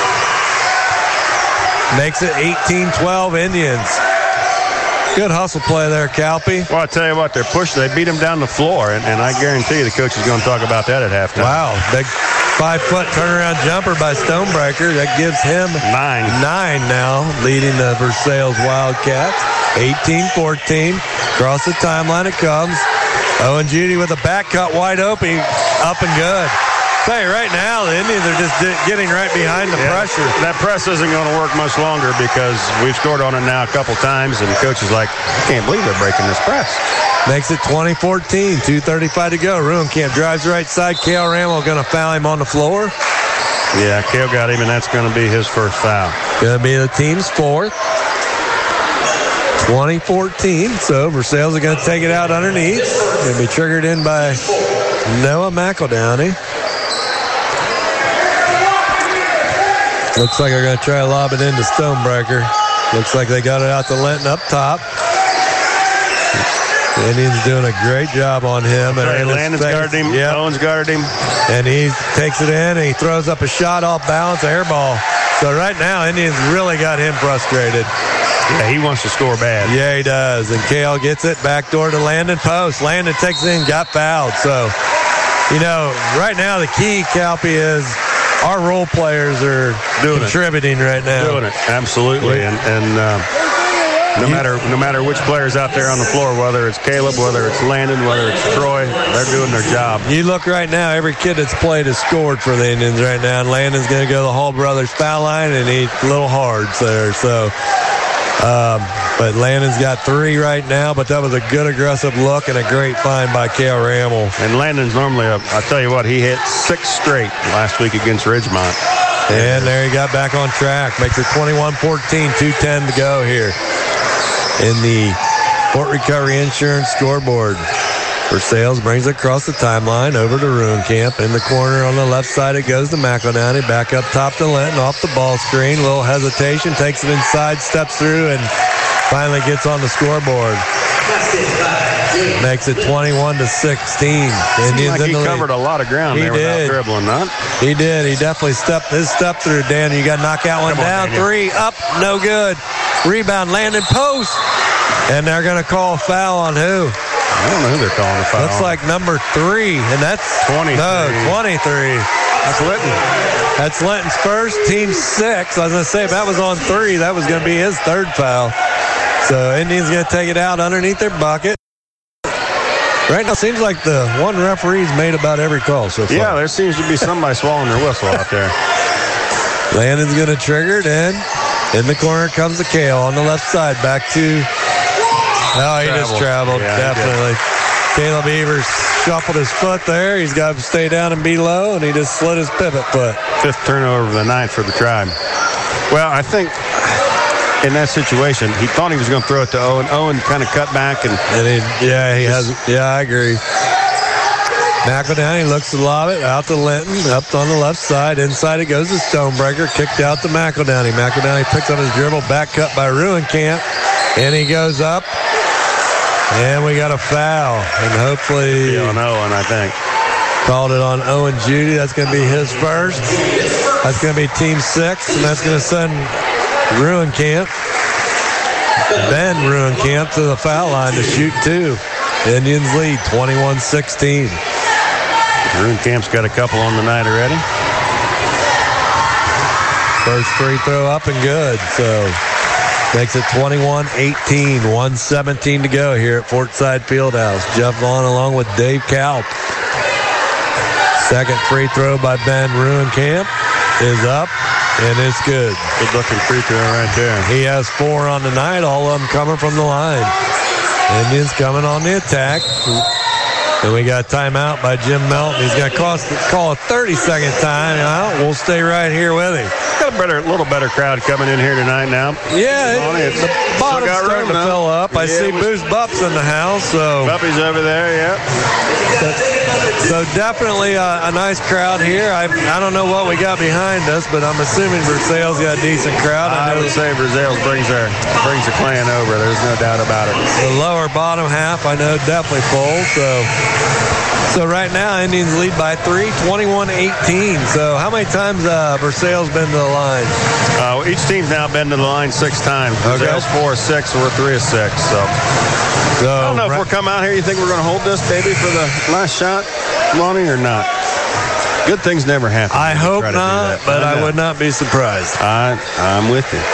Makes it 18-12 Indians. Good hustle play there, Calpe. Well, I tell you what, they're pushing. They beat him down the floor, and I guarantee you the coach is going to talk about that at halftime. Wow, big 5-foot turnaround jumper by Stonebreaker. That gives him 9 now, leading the Versailles Wildcats. 18-14. Across the timeline it comes. Owen Judy with a back cut wide open, up and good. Tell you right now, the Indians are just getting right behind the pressure. That press isn't going to work much longer because we've scored on it now a couple times, and the coach is like, I can't believe they're breaking this press. Makes it 20-14, 2:35 to go. Ruhmkamp drives right side. Cale Ramel going to foul him on the floor. Yeah, Cale got him, and that's going to be his first foul. Going to be the team's 4th. 20-14, so Versailles are going to take it out underneath. Going to be triggered in by Noah McEldowney. Looks like they're going to try to lob it into Stonebreaker. Looks like they got it out to Linton up top. The Indians doing a great job on him. And Landon's guarded him. Yep. Owen's guarded him. And he takes it in, and he throws up a shot off balance, air ball. So right now, Indians really got him frustrated. Yeah, he wants to score bad. Yeah, he does. And Cale gets it backdoor to Landon post. Landon takes it in, got fouled. So, right now the key, Calpe, is our role players are contributing right now. Doing it, absolutely. And no matter which player's out there on the floor, whether it's Caleb, whether it's Landon, whether it's Troy, they're doing their job. You look right now, every kid that's played has scored for the Indians right now. And Landon's going to go to the Hall brothers foul line, and he's a little hard there. So, but Landon's got 3 right now, but that was a good aggressive look and a great find by Cale Ramel. And Landon's normally, I tell you what, he hit 6 straight last week against Ridgemont. And there he got back on track. Makes it 21-14, 2:10 to go here in the Fort Recovery Insurance scoreboard. Versailles brings it across the timeline over to Ruhmkamp. In the corner on the left side, it goes to McEldowney. Back up top to Linton off the ball screen. Little hesitation, takes it inside, steps through, and finally gets on the scoreboard. Makes it 21-16. Indians like he covered a lot of ground there without dribbling, huh? He did. He definitely stepped through, Dan. You got to knock that one down. 3 up, no good. Rebound, Landon post. And they're going to call a foul on who? I don't know who they're calling a foul. Looks like number 3, and that's 23. No, 23. That's Linton. That's Linton's first, team 6. I was going to say, if that was on 3, that was going to be his 3rd foul. So Indians going to take it out underneath their bucket. Right now, it seems like the one referee's made about every call so far. Yeah, there seems to be somebody swallowing their whistle out there. Landon's going to trigger it in. In the corner comes the Cale on the left side. Back to Oh, he just traveled, definitely. Caleb Evers shuffled his foot there. He's got to stay down and be low, and he just slid his pivot foot. 5th turnover of the 9th for the Tribe. Well, I think in that situation, he thought he was going to throw it to Owen. Owen kind of cut back. I agree. McEldowney looks to lob it out to Linton, up on the left side. Inside it goes to Stonebreaker, kicked out to McEldowney. McEldowney picks up his dribble, back cut by Ruencamp, and he goes up. And we got a foul, and hopefully on Owen, I think. Called it on Owen Judy. That's going to be his first. That's going to be team 6, and that's going to send Ben Ruencamp to the foul line to shoot 2. Indians lead 21-16. Ruencamp's got a couple on the night already. First free throw up and good, so makes it 21-18, 1:17 to go here at Fortside Fieldhouse. Jeff Vaughn along with Dave Kalp. Second free throw by Ben Ruencamp is up, and it's good. Good looking free throw right there. He has 4 on the night, all of them coming from the line. Indians coming on the attack. And we got a timeout by Jim Melton. He's got to call a 30-second timeout. We'll stay right here with him. Got a little better crowd coming in here tonight now. Yeah, the bottom's starting to fill up. I see Boost Bups in the house. So Buppy's over there, yeah. So definitely a nice crowd here. I don't know what we got behind us, but I'm assuming Versailles got a decent crowd. I would say Versailles brings the clan over. There's no doubt about it. The lower bottom half, I know, definitely full. So right now, Indians lead by 3, 21-18. So how many times Versailles been to the line? Each team's now been to the line 6 times. Okay. Versailles 4 of 6, we're 3 of 6. So I don't know if we're coming out here. You think we're going to hold this baby for the last shot, Lonnie, or not? Good things never happen. I hope not, but I would not be surprised. I'm with you.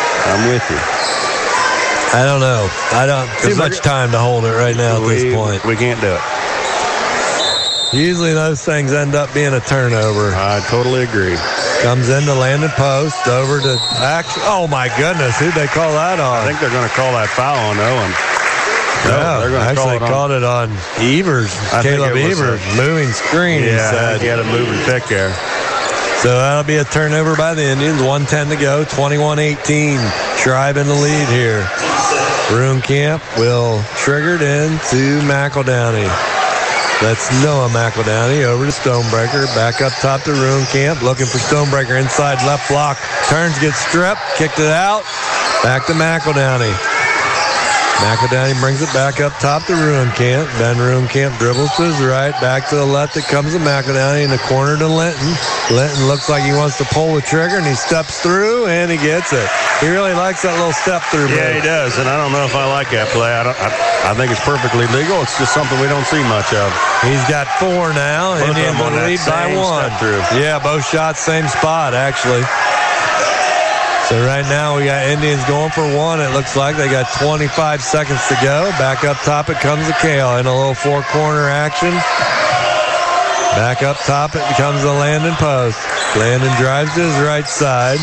I don't know. Too much time to hold it right now at this point. We can't do it. Usually those things end up being a turnover. I totally agree. Comes into Landon Post, over to action. Oh, my goodness. Who'd they call that on? I think they're going to call that foul on Owen. No, they're going to called it on Evers, Caleb Evers. Moving screen, he said. He had a moving pick there. So that'll be a turnover by the Indians. 1:10 to go, 21-18. Tribe in the lead here. Ruencamp will trigger it into McEldowney. That's Noah McEldowney over to Stonebreaker. Back up top to Ruencamp. Looking for Stonebreaker inside left block. Turns, gets stripped. Kicked it out. Back to McEldowney. McEldowney brings it back up top to Ruencamp. Ben Ruencamp dribbles to his right. Back to the left. It comes to McEldowney in the corner to Linton. Linton looks like he wants to pull the trigger, and he steps through, and he gets it. He really likes that little step through. Yeah, he does, and I don't know if I like that play. I think it's perfectly legal. It's just something we don't see much of. He's got 4 now. Indians will lead by 1. Yeah, both shots, same spot, actually. So right now we got Indians going for 1. It looks like they got 25 seconds to go. Back up top it comes to Kale in a little 4-corner action. Back up top it becomes a Landon Post. Landon drives to his right side.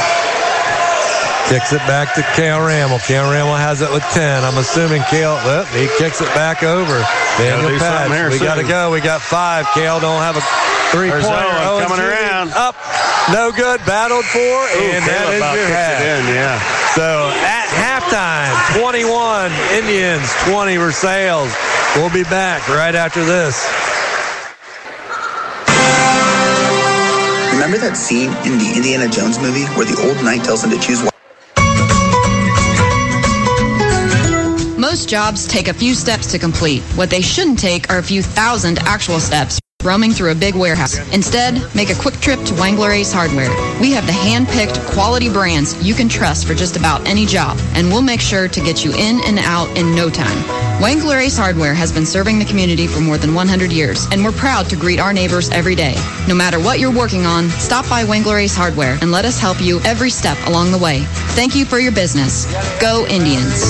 Kicks it back to Kale Ramel. Kale Ramel has it with 10. I'm assuming Kale, he kicks it back over. Daniel Patch, we got to go. We got 5. Kale don't have a 3-pointer. Owen coming around. Up. No good. Battled for. And that is your half. So at halftime, 21 Indians, 20 Versailles. We'll be back right after this. Remember that scene in the Indiana Jones movie where the old knight tells him to choose one? Most jobs take a few steps to complete. What they shouldn't take are a few thousand actual steps roaming through a big warehouse. Instead, make a quick trip to Wangler Ace Hardware. We have the hand-picked quality brands you can trust for just about any job, and we'll make sure to get you in and out in no time. Wangler Ace Hardware has been serving the community for more than 100 years, and we're proud to greet our neighbors every day. No matter what you're working on, stop by Wangler Ace Hardware and let us help you every step along the way. Thank you for your business. Go Indians.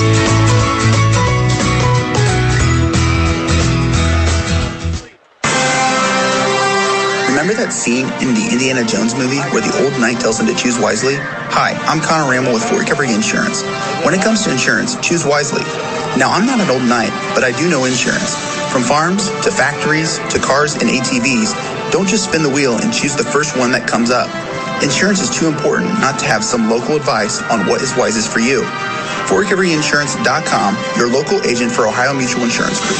Remember that scene in the Indiana Jones movie where the old knight tells him to choose wisely? Hi, I'm Connor Ramel with Fort Recovery Insurance. When it comes to insurance, choose wisely. Now, I'm not an old knight, but I do know insurance. From farms to factories to cars and ATVs, don't just spin the wheel and choose the first one that comes up. Insurance is too important not to have some local advice on what is wisest for you. FortRecoveryInsurance.com, your local agent for Ohio Mutual Insurance Group.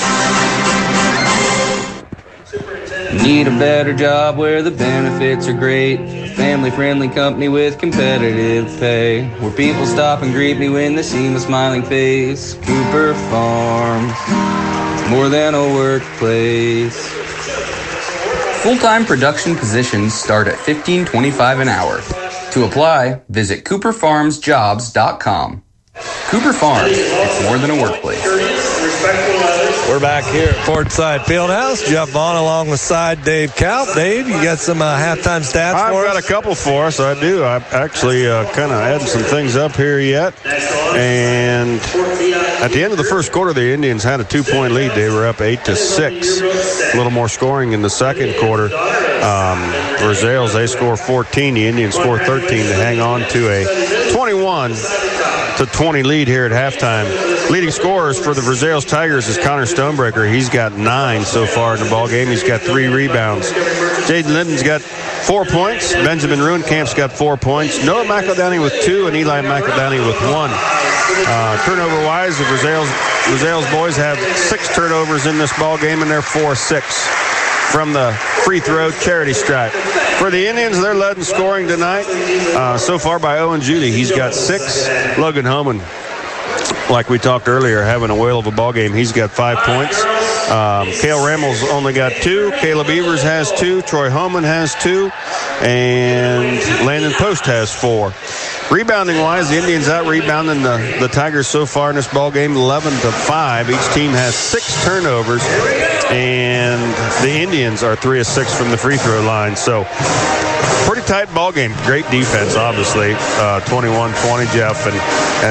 Need a better job where the benefits are great. A family-friendly company with competitive pay. Where people stop and greet me when they see my smiling face. Cooper Farms, it's more than a workplace. Full-time production positions start at $15.25 an hour. To apply, visit CooperFarmsJobs.com. Cooper Farms, it's more than a workplace. We're back here at Fordside Fieldhouse. Jeff Vaughn alongside Dave Kaup. Dave, you got some halftime stats I've for us? got a couple for us. I do. I'm actually kind of adding some things up here yet. And at the end of the first quarter, the Indians had a 2-point lead. They were up 8-6. A little more scoring in the second quarter. Versailles, they score 14. The Indians score 13 to hang on to a 21-20 lead here at halftime. Leading scorers for the Versailles Tigers is Connor Stonebreaker. He's got 9 so far in the ball game. He's got 3 rebounds. Jaden Linden's got 4 points. Benjamin Ruenkamp's got 4 points. Noah McEldowney with 2 and Eli McEldowney with 1. Turnover-wise, the Versailles boys have 6 turnovers in this ball game, and they're 4-6 from the free throw charity stripe. For the Indians, they're led in scoring tonight so far by Owen Judy. He's got 6. Logan Homan, like we talked earlier, having a whale of a ball game. He's got 5 points. Cale Rammel's only got 2. Caleb Evers has 2. Troy Homan has 2. And Landon Post has 4. Rebounding-wise, the Indians out-rebounding the Tigers so far in this ball game, 11-5. Each team has 6 turnovers, and the Indians are 3 of 6 from the free throw line. So, pretty tight ball game. Great defense, obviously. 21-20, Jeff, and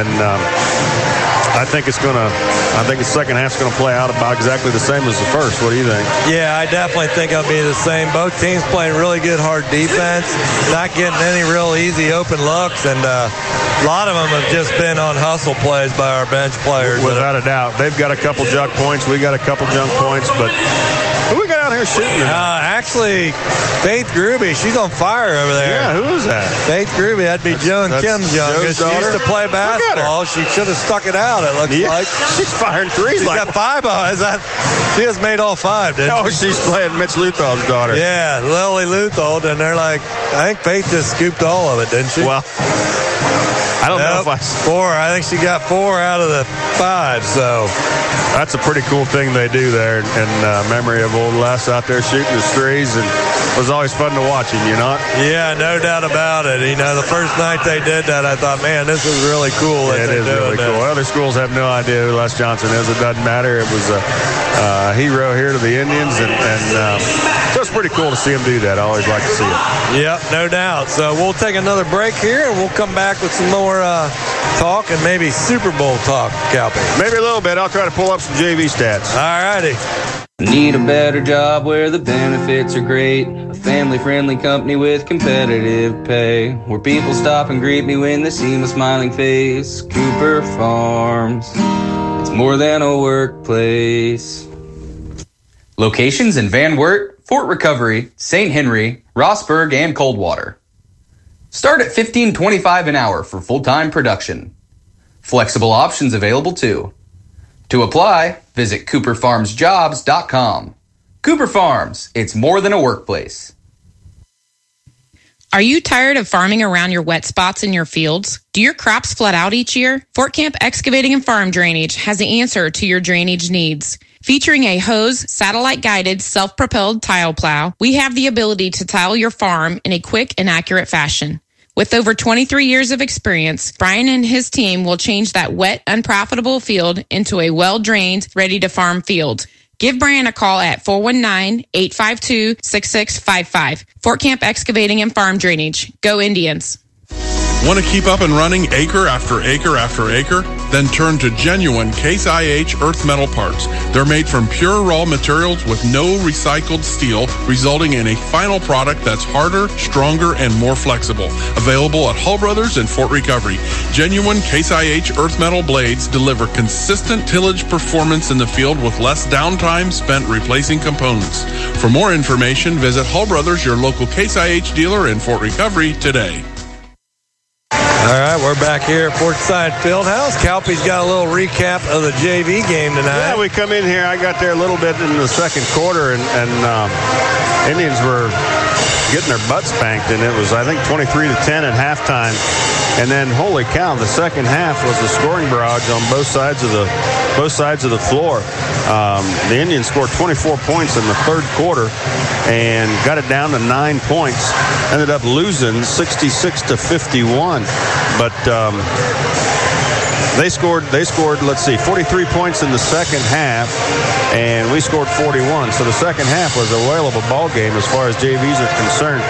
I think the second half's going to play out about exactly the same as the first. What do you think? Yeah, I definitely think it'll be the same. Both teams playing really good, hard defense, not getting any real easy open looks, and a lot of them have just been on hustle plays by our bench players. Without a doubt. They've got a couple junk points. We got a couple junk points, but who we got out here shooting? Actually, Faith Gruby, she's on fire over there. Yeah, who is that? Faith Gruby, that'd be Joe and Kim's youngest. She used to play basketball. She should have stuck it out, it looks like. She's firing threes. She's got 5 eyes. She has made all 5, didn't she? Oh, she's playing Mitch Luthold's daughter. Yeah, Lily Luthold, and they're like, I think Faith just scooped all of it, didn't she? Well, I don't know if 4. I think she got 4 out of the 5, so. That's a pretty cool thing they do there in memory of old Les out there shooting his threes, and it was always fun to watch him, you know? Yeah, no doubt about it. You know, the first night they did that, I thought, man, this is really cool. Yeah, it is really cool. Other schools have no idea who Les Johnson is. It doesn't matter. It was a hero here to the Indians, and so it's pretty cool to see him do that. I always like to see it. Yep, no doubt. So we'll take another break here, and we'll come back with some more talk and maybe Super Bowl talk, Calpy. Maybe a little bit. I'll try to pull up some JV stats. All righty. Need a better job where the benefits are great. A family-friendly company with competitive pay. Where people stop and greet me when they see my smiling face. Cooper Farms, it's more than a workplace. Locations in Van Wert, Fort Recovery, St. Henry, Rossburg, and Coldwater. Start at $15.25 an hour for full-time production. Flexible options available too. To apply, visit CooperFarmsJobs.com. Cooper Farms, it's more than a workplace. Are you tired of farming around your wet spots in your fields? Do your crops flood out each year? Fort Camp Excavating and Farm Drainage has the answer to your drainage needs. Featuring a hose, satellite-guided, self-propelled tile plow, we have the ability to tile your farm in a quick and accurate fashion. With over 23 years of experience, Brian and his team will change that wet, unprofitable field into a well-drained, ready-to-farm field. Give Brian a call at 419-852-6655. Fort Camp Excavating and Farm Drainage. Go Indians. Want to keep up and running acre after acre after acre? then turn to genuine Case IH earth metal parts. They're made from pure raw materials with no recycled steel, resulting in a final product that's harder, stronger, and more flexible. Available at Hull Brothers in Fort Recovery. Genuine Case IH earth metal blades deliver consistent tillage performance in the field with less downtime spent replacing components. For more information, visit Hull Brothers, your local Case IH dealer in Fort Recovery today. All right, we're back here at Portside Fieldhouse. Calpy's got a little recap of the JV game tonight. Yeah, we come in here. I got there a little bit in the second quarter, and Indians were getting their butts spanked, and it was, I think, 23-10 at halftime. And then, holy cow, the second half was a scoring barrage on both sides of the floor. The Indians scored 24 points in the third quarter and got it down to 9 points. Ended up losing 66-51. But they scored, let's see, 43 points in the second half, and we scored 41. So the second half was a whale of a ball game as far as JVs are concerned.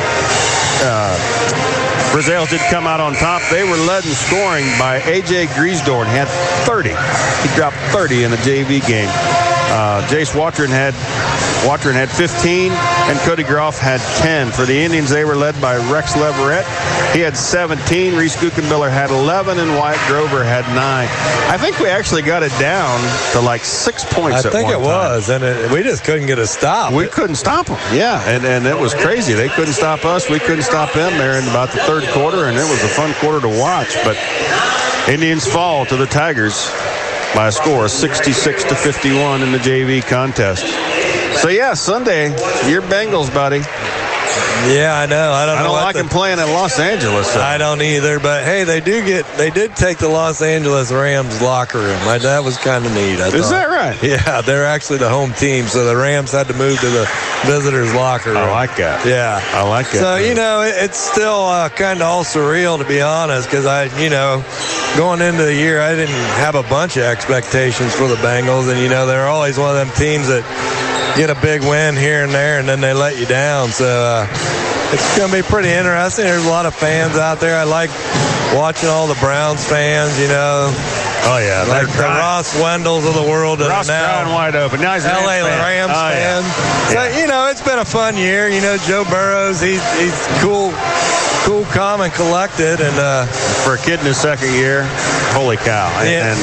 Brazil did come out on top. They were led in scoring by A.J. Griesdorn. He had 30. He dropped 30 in the JV game. Jace Watron had 15, and Cody Groff had 10. For the Indians, they were led by Rex Leverett. He had 17. Reese Guckenbiller had 11, and Wyatt Grover had 9. I think we actually got it down to like 6 points at one time. I think it was, and we just couldn't get a stop. We couldn't stop them. Yeah, and it was crazy. They couldn't stop us. We couldn't stop them there in about the third quarter, and it was a fun quarter to watch. But Indians fall to the Tigers by a score of 66-51 in the JV contest. So, yeah, Sunday, your Bengals, buddy. Yeah, I know. I don't like them playing in Los Angeles. I don't either. But hey, they did take the Los Angeles Rams locker room. That was kind of neat. Is that right? Yeah, they're actually the home team, so the Rams had to move to the visitors' locker room. I like that. Yeah, I like that. So it's still kind of all surreal, to be honest, because going into the year, I didn't have a bunch of expectations for the Bengals, and they're always one of them teams that get a big win here and there, and then they let you down. So it's going to be pretty interesting. There's a lot of fans out there. I like watching all the Browns fans, Oh, yeah. Like the Ross Wendells of the world. Ross now crying wide open. Now he's an LA Rams fan. Yeah. So, it's been a fun year. Joe Burrows, he's cool, calm, and collected. And for a kid in his second year, holy cow. Yeah.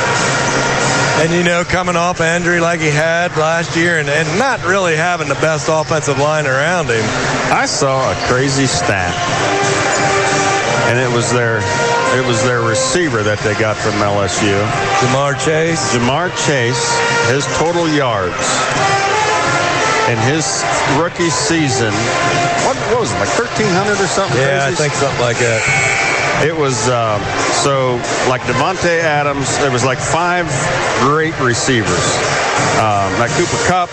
And coming off an injury like he had last year and not really having the best offensive line around him. I saw a crazy stat, and it was their receiver that they got from LSU. Jamar Chase, his total yards in his rookie season, what was it, like 1,300 or something? Yeah, crazy? I think something like that. It was, like Devontae Adams, there was like 5 great receivers. Like Cooper Kupp,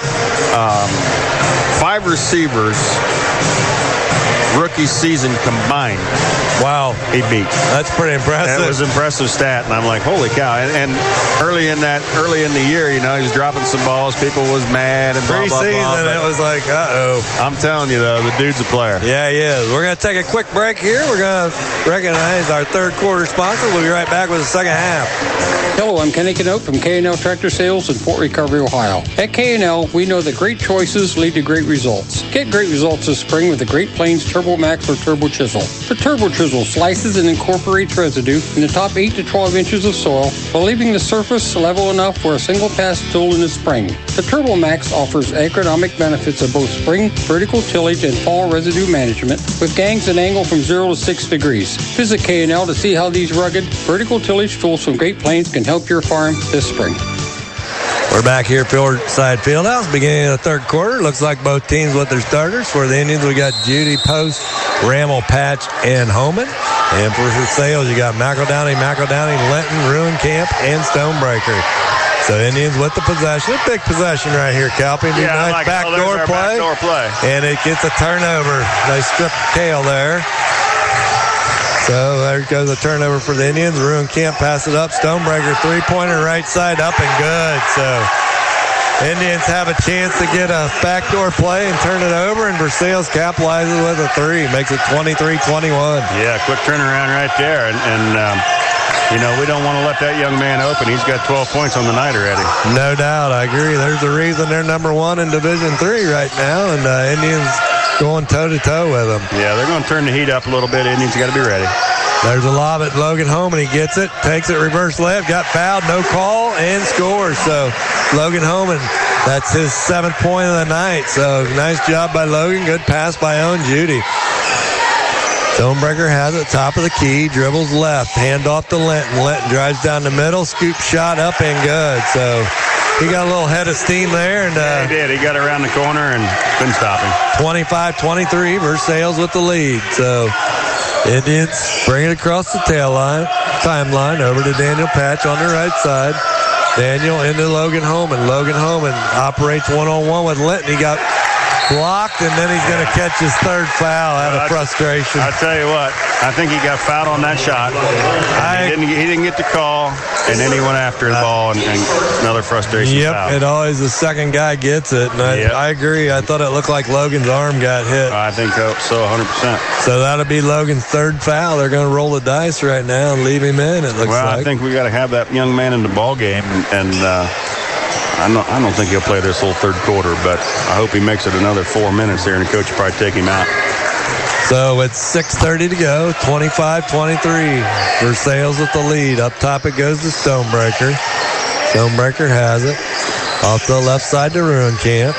5 receivers, rookie season combined. Wow. He beat. That's pretty impressive. That was an impressive stat, and I'm like, holy cow. And early in the year, he was dropping some balls. People was mad and blah, blah, blah. Preseason, it was like, uh-oh. I'm telling you, though, the dude's a player. Yeah, he is. We're going to take a quick break here. We're going to recognize our third quarter sponsor. We'll be right back with the second half. Hello, I'm Kenny Canote from K&L Tractor Sales in Fort Recovery, Ohio. At K&L, we know that great choices lead to great results. Get great results this spring with the Great Plains Turbo Max or Turbo Chisel. The Turbo Chisel slices and incorporates residue in the top 8 to 12 inches of soil while leaving the surface level enough for a single pass tool in the spring. The Turbo Max offers agronomic benefits of both spring, vertical tillage, and fall residue management with gangs that angle from 0 to 6 degrees. Visit K&L to see how these rugged, vertical tillage tools from Great Plains can help your farm this spring. We're back here at Portside Fieldhouse, beginning of the third quarter. Looks like both teams with their starters. For the Indians, we got Judy, Post, Rammel, Patch, and Homan. And for sales, you got McEldowney, Linton, Ruin Camp, and Stonebreaker. So Indians with the possession. A big possession right here, Calpy. Yeah, nice backdoor play. And it gets a turnover. They strip Kale there. So there goes a turnover for the Indians. Ruin Camp pass it up. Stonebreaker three-pointer right side up and good. So Indians have a chance to get a backdoor play and turn it over, and Versailles capitalizes with a 3. Makes it 23-21. Yeah, quick turnaround right there. And we don't want to let that young man open. He's got 12 points on the night already. No doubt. I agree. There's a reason they're number one in Division III right now, and Indians going toe-to-toe with them. Yeah, they're going to turn the heat up a little bit. Indians got to be ready. There's a lob at Logan Holman. He gets it, takes it reverse left, got fouled, no call, and scores. So Logan Holman, that's his 7th point of the night. So nice job by Logan. Good pass by Owen Judy. Stonebreaker has it, top of the key, dribbles left, hand off to Linton. Linton drives down the middle, scoop shot up and good. So he got a little head of steam there. And yeah, he did. He got around the corner and couldn't stop him. 25-23, Versailles with the lead. So Indians bring it across the timeline over to Daniel Patch on the right side. Daniel into Logan Holman. Logan Holman operates one-on-one with Linton. He got blocked, and then he's going to catch his 3rd foul out of frustration. I tell you what, I think he got fouled on that shot. He didn't get the call, and then he went after the ball, and another frustration foul. And always the second guy gets it. And I agree. I thought it looked like Logan's arm got hit. I think so, 100%. So that'll be Logan's 3rd foul. They're going to roll the dice right now and leave him in, it looks like. Well, I think we got to have that young man in the ball game, and I don't think he'll play this whole 3rd quarter, but I hope he makes it another 4 minutes here, and the coach will probably take him out. So it's 6:30 to go, 25-23. Versailles with the lead. Up top it goes to Stonebreaker. Stonebreaker has it. Off the left side to Ruenkamp.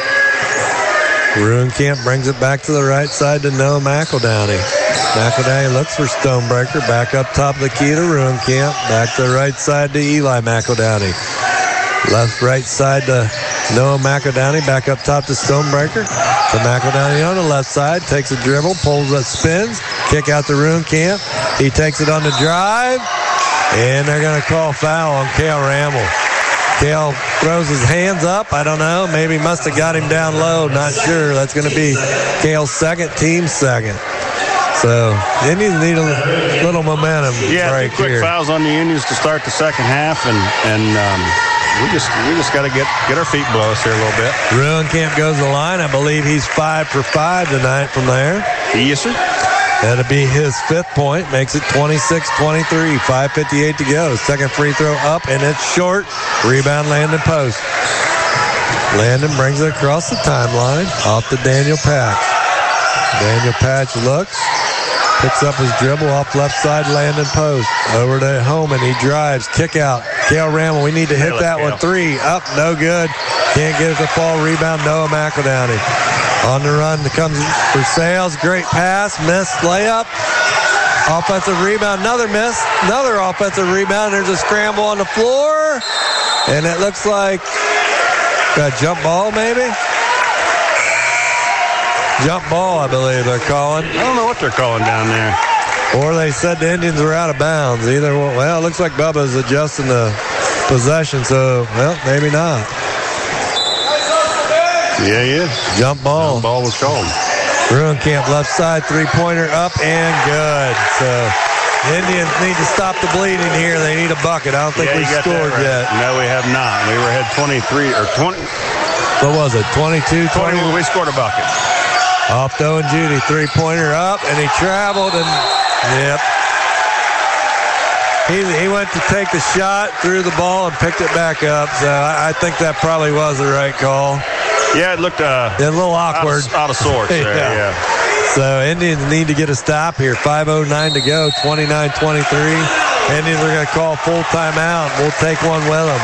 Ruenkamp brings it back to the right side to Noah McEldowney. McEldowney looks for Stonebreaker. Back up top of the key to Ruenkamp. Back to the right side to Eli McEldowney. Right side to Noah McEldowney. Back up top to Stonebreaker. To McEldowney on the left side. Takes a dribble. Pulls up, spins. Kick out to Ruenkamp. He takes it on the drive. And they're going to call foul on Cale Ramble. Cale throws his hands up. I don't know. Maybe must have got him down low. Not sure. That's going to be Cale's 2nd, team's 2nd. So Indians need a little momentum break 2 quick fouls on the Indians to start the second half, and we just got to get our feet below us here a little bit. Ruenkamp goes to the line. I believe he's 5 for 5 tonight from there. Yes, sir. That'll be his 5th point. Makes it 26-23. 5:58 to go. 2nd free throw up, and it's short. Rebound Landon Post. Landon brings it across the timeline. Off to Daniel Patch. Daniel Patch looks. Picks up his dribble off left side, Landon Post. Over to Holman. He drives. Kick out. Cale Ramble. We need to hit that one. 3. Up. No good. Can't get it to fall. Rebound. Noah McEldowney. On the run comes Versailles. Great pass. Missed layup. Offensive rebound. Another miss. Another offensive rebound. There's a scramble on the floor. And it looks like a jump ball maybe. Jump ball, I believe they're calling. I don't know what they're calling down there. Or they said the Indians were out of bounds. Either one. Well, it looks like Bubba's adjusting the possession, so, well, maybe not. Yeah, he is. Jump ball. Jump ball was called. Ruenkamp left side, 3-pointer up and good. So Indians need to stop the bleeding here. They need a bucket. I don't think we scored yet. No, we have not. We were ahead 23 or 20. What was it? 22, 20? We scored a bucket. Off to Owen Judy, 3-pointer up, and he traveled, and yep. He went to take the shot, threw the ball, and picked it back up. So I think that probably was the right call. Yeah, it looked a little awkward. Out of sorts there, yeah. So Indians need to get a stop here. 5:09 to go, 29-23. Indians are going to call full timeout. We'll take one with them.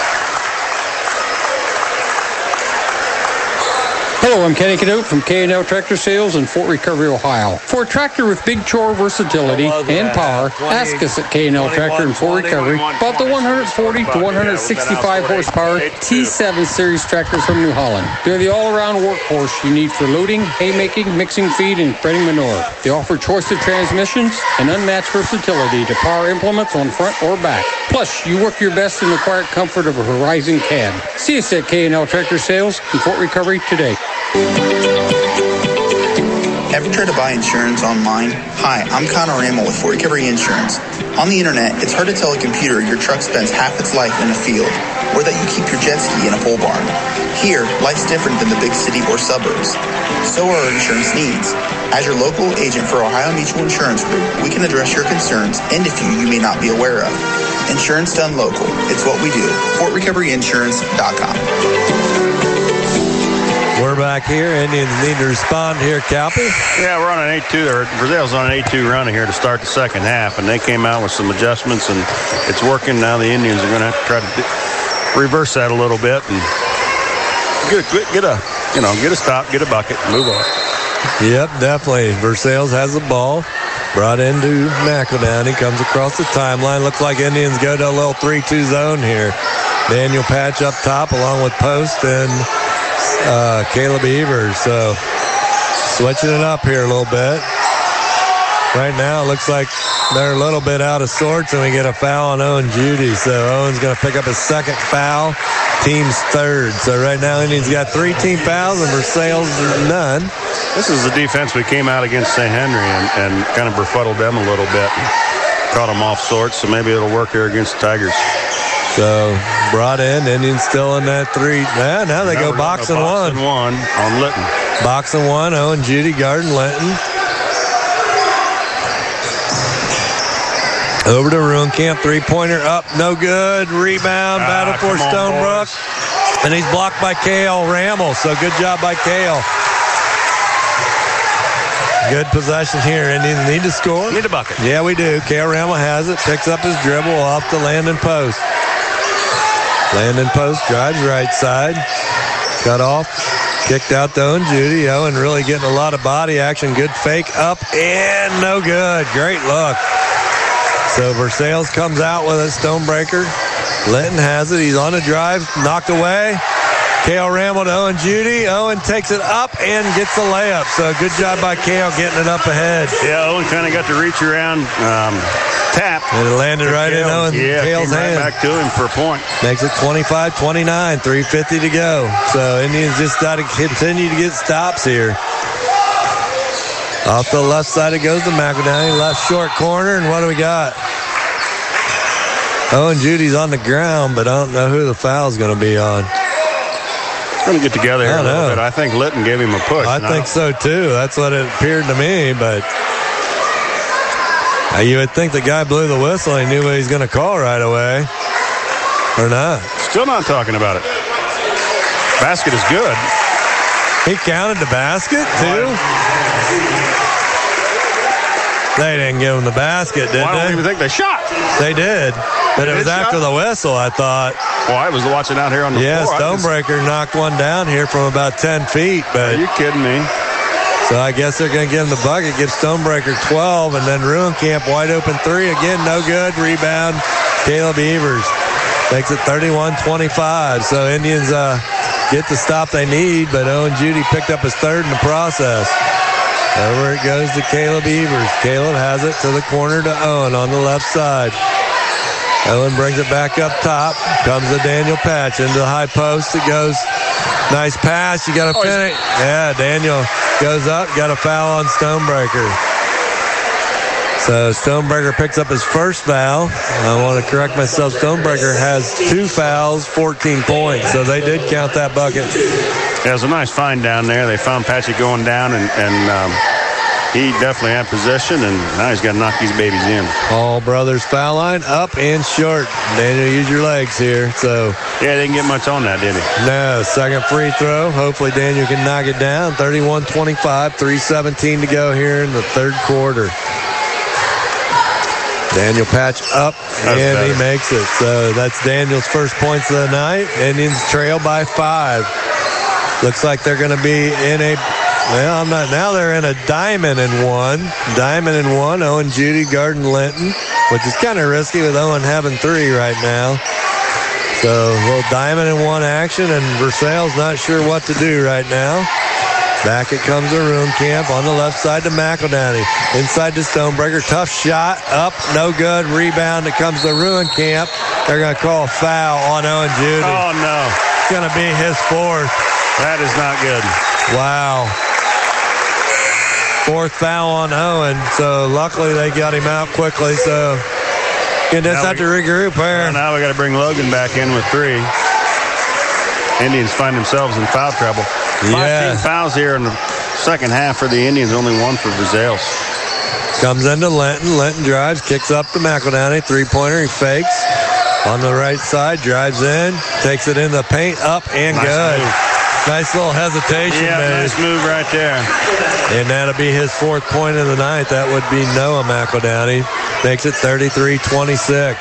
Hello, I'm Kenny Cadote from K&L Tractor Sales in Fort Recovery, Ohio. For a tractor with big chore versatility and power, ask us at K&L Tractor in Fort Recovery about the 140 to 165 horsepower T7 series tractors from New Holland. They're the all-around workhorse you need for loading, haymaking, mixing feed, and spreading manure. They offer choice of transmissions and unmatched versatility to power implements on front or back. Plus, you work your best in the quiet comfort of a Horizon cab. See us at K&L Tractor Sales in Fort Recovery today. Ever tried to buy insurance online? Hi, I'm Connor Ramel with Fort Recovery Insurance. On the internet, it's hard to tell a computer your truck spends half its life in a field, or that you keep your jet ski in a pole barn. Here, life's different than the big city or suburbs. So are our insurance needs. As your local agent for Ohio Mutual Insurance Group, we can address your concerns and a few you may not be aware of. Insurance done local. It's what we do. FortRecoveryInsurance.com. We're back here. Indians need to respond here, Calpe. Yeah, we're on an 8-2. Brazil's on an 8-2 run here to start the second half, and they came out with some adjustments, and it's working. Now the Indians are going to have to try to reverse that a little bit and get a stop, get a bucket, move on. Yep, definitely. Versailles has the ball. Brought into McEldowney. Comes across the timeline. Looks like Indians go to a little 3-2 zone here. Daniel Patch up top along with Post and Caleb Evers. So switching it up here a little bit. Right now it looks like they're a little bit out of sorts, and we get a foul on Owen Judy. So Owen's going to pick up his second foul. Team's third. So right now Indians got 3 team fouls and Versailles none. This is the defense we came out against St. Henry and kind of befuddled them a little bit. Caught them off sorts, so maybe it'll work here against the Tigers. So brought in, Indians still in that 3. Yeah, now they go box and one. On Litton. Box and one, Owen Judy, Garden Linton. Over to Ruenkamp, 3-pointer up, no good. Rebound, battle for Stonebrook. And he's blocked by Cale Ramel, so good job by Cale. Good possession here. Indians need to score. Need a bucket. Yeah, we do. Cale Ramel has it, picks up his dribble off the Landon Post. Landon Post drives right side. Cut off. Kicked out to Owen Judy. Owen really getting a lot of body action. Good fake up and no good. Great look. So Versailles comes out with a Stonebreaker. Linton has it. He's on a drive. Knocked away. Cale Ramel to Owen Judy. Owen takes it up and gets the layup. So good job by Cale getting it up ahead. Yeah, Owen kind of got to reach around, tap. And it landed right in Owen Cale's hand. Right back to him for a point. Makes it 25-29, 3:50 to go. So Indians just got to continue to get stops here. Off the left side it goes to McEldowney. Left short corner, and what do we got? Owen Judy's on the ground, but I don't know who the foul's going to be on. Going to get together here a little bit. I think Litton gave him a push. I think so too. That's what it appeared to me, but you would think the guy blew the whistle and he knew what he's going to call right away. Or not. Still not talking about it. Basket is good. He counted the basket too? They didn't give him the basket, did they? I don't even think they shot. They did. But it was after the whistle, I thought. Well, I was watching out here on the floor. Yeah, Stonebreaker knocked one down here from about 10 feet. But are you kidding me? So I guess they're going to give him the bucket, give Stonebreaker 12, and then Ruenkamp wide open 3. Again, no good. Rebound, Caleb Evers. Makes it 31-25. So Indians get the stop they need, but Owen Judy picked up his third in the process. Over it goes to Caleb Evers. Caleb has it to the corner to Owen on the left side. Owen brings it back up top. Comes to Daniel Patch into the high post. It goes. Nice pass. You got to finish. Yeah, Daniel goes up. Got a foul on Stonebreaker. So Stonebreaker picks up his first foul. I want to correct myself. Stonebreaker has 2 fouls, 14 points. So they did count that bucket. Yeah, it was a nice find down there. They found Patchy going down, and he definitely had possession, and now he's got to knock these babies in. All brothers foul line up and short. Daniel, use your legs here. So yeah, they didn't get much on that, did he? No. Second free throw. Hopefully Daniel can knock it down. 31-25, 3:17 to go here in the third quarter. Daniel Patch up, and he makes it. So that's Daniel's first points of the night. Indians trail by 5. Looks like they're going to be in a, well, I'm not, now they're in a diamond and one. Diamond and one, Owen Judy, Garden Linton, which is kind of risky with Owen having 3 right now. So a little diamond and one action, and Versailles not sure what to do right now. Back it comes to Ruenkamp on the left side to McEldowney. Inside to Stonebreaker. Tough shot. Up. No good. Rebound. It comes to Ruenkamp. They're going to call a foul on Owen Judy. Oh, no. It's going to be his 4th. That is not good. Wow. 4th foul on Owen. So luckily they got him out quickly. So you just have to regroup here. Now we got to bring Logan back in with 3. Indians find themselves in foul trouble. 5 team fouls here in the second half for the Indians, only one for Versailles. Comes into Lenton. Lenton drives, kicks up to McEldowney. Three-pointer, he fakes. On the right side, drives in, takes it in the paint, up and Nice good. move. Nice little hesitation. Yeah, made. nice move right there. And that'll be his 4th point of the night. That would be Noah McEldowney. Makes it 33-26.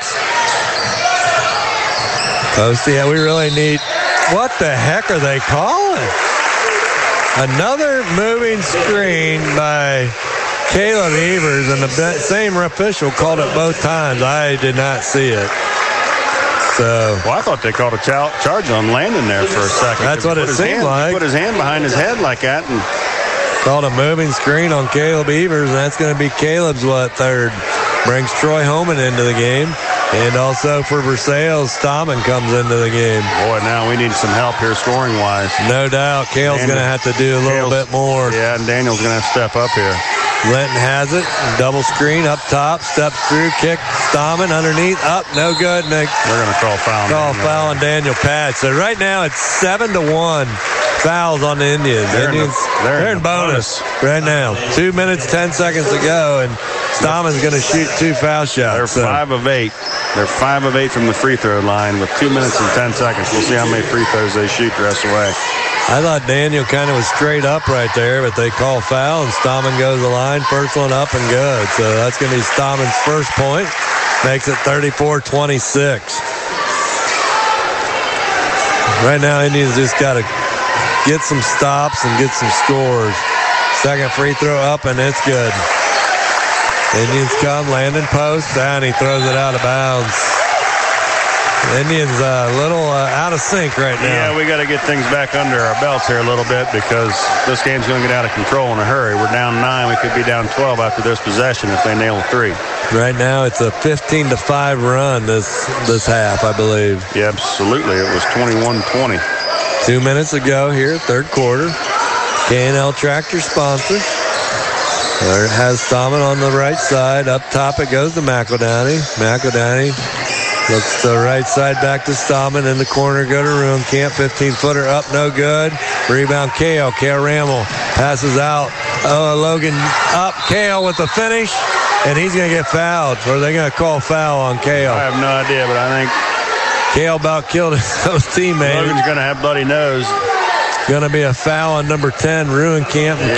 Post, yeah, we really need... What the heck are they calling? Another moving screen by Caleb Evers, and the same official called it both times. I did not see it. So, well, I thought they called a charge on Landon there for a second. That's what it seemed like. He put his hand behind his head like that. And called a moving screen on Caleb Evers, and that's going to be Caleb's, 3rd. Brings Troy Homan into the game. And also for Versailles, Stahman comes into the game. Boy, now we need some help here scoring-wise. No doubt. Kale's going to have to do a little bit more. Yeah, and Daniel's going to have to step up here. Lenton has it. Double screen up top. Steps through. Kick. Stahman underneath. Up. No good. They're going to call foul. Foul on Daniel Patch. So right now it's 7-1 fouls on the Indians. They're in bonus right now. 2 minutes, 10 seconds to go, and Stahman's going to shoot 2 foul shots. They're 5 of 8. They're 5 of 8 from the free throw line with 2 minutes and 10 seconds. We'll see how many free throws they shoot the rest of the way. I thought Daniel kind of was straight up right there, but they call foul, and Stahman goes the line. First one up and good. So that's going to be Stahman's first point. Makes it 34-26. Right now, Indians just got to get some stops and get some scores. Second free throw up, and it's good. Indians come, Landon post, down, he throws it out of bounds. Indians a little out of sync right now. Yeah, we got to get things back under our belts here a little bit because this game's going to get out of control in a hurry. We're down 9. We could be down 12 after this possession if they nail a 3. Right now, it's a 15-5 run this half, I believe. Yeah, absolutely. It was 21-20. 2 minutes ago here, 3rd quarter. K&L Tractor sponsor. There it has Stahman on the right side. Up top it goes to McEldowney. McEldowney looks to the right side back to Stahman. In the corner go to Ruencamp. 15-footer up, no good. Rebound Kale. Kale Rammel passes out. Oh, Logan up. Kale with the finish. And he's going to get fouled. Or are they going to call foul on Kale? I have no idea, but I think Kale about killed his teammate. Logan's going to have bloody nose. Going to be a foul on number 10, Ruencamp. And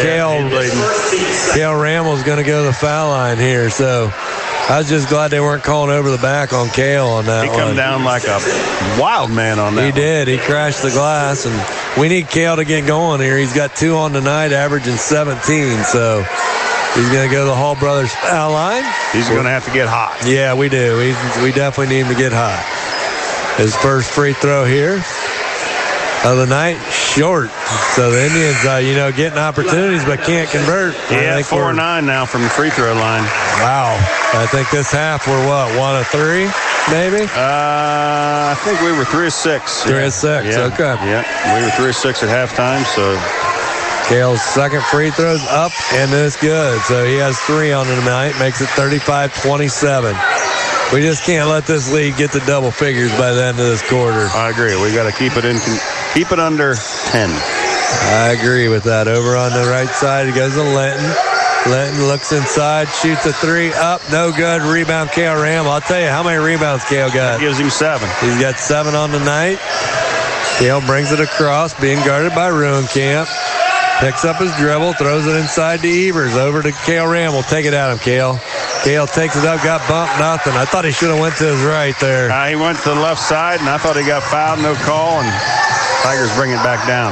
Kale Rammel's going to go to the foul line here. So I was just glad they weren't calling over the back on Kale on that one. He come down like a wild man on that He did. He crashed the glass, and we need Kale to get going here. He's got 2 on tonight, averaging 17. So he's going to go to the Hall Brothers foul line. He's going to have to get hot. Yeah, we do. We definitely need him to get hot. His first free throw here of the night, short. So the Indians, getting opportunities but can't convert. Yeah, 4-9 now from the free throw line. Wow. I think this half we're 1 of 3, maybe? I think we were 3 of 6. 3 of 6, okay. Yeah, we were 3 of 6 at halftime, so. Kale's second free throw's up, and it's good. So he has 3 on the night, makes it 35-27. We just can't let this lead get to double figures by the end of this quarter. I agree. We got to keep it under 10. I agree with that. Over on the right side, it goes to Lenton. Lenton looks inside, shoots a 3, up, no good. Rebound, Kale Ram. I'll tell you how many rebounds Kale got. That gives him 7. He's got 7 on the night. Kale brings it across, being guarded by Ruencamp. Picks up his dribble, throws it inside to Evers. Over to Kale Ram. We'll take it at him, Kale. Kale takes it up, got bumped, nothing. I thought he should have went to his right there. He went to the left side, and I thought he got fouled, no call, and Tigers bring it back down.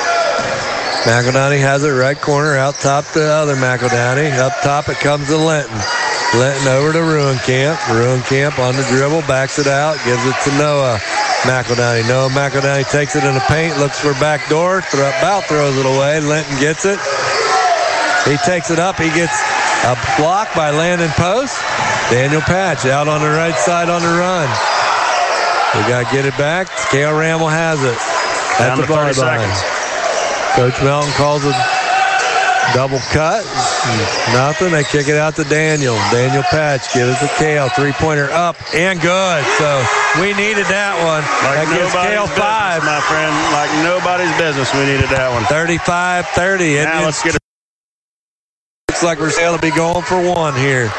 McEldowney has it right corner, out top to the other McEldowney. Up top it comes to Lenton. Lenton over to Ruencamp. Ruencamp on the dribble, backs it out, gives it to Noah McEldowney. Noah McEldowney takes it in the paint, looks for back door, about throws it away. Lenton gets it. He takes it up, he gets a block by Landon Post. Daniel Patch out on the right side on the run. We got to get it back. Kale Rammel has it. Down to 30 seconds. Coach Melton calls a double cut. Nothing. They kick it out to Daniel. Daniel Patch gives it to Kale. 3-pointer up and good. So we needed that one. Like that gives Kale 5. My friend, like nobody's business, we needed that one. 35-30. Now let's get looks like we're going to be going for one here.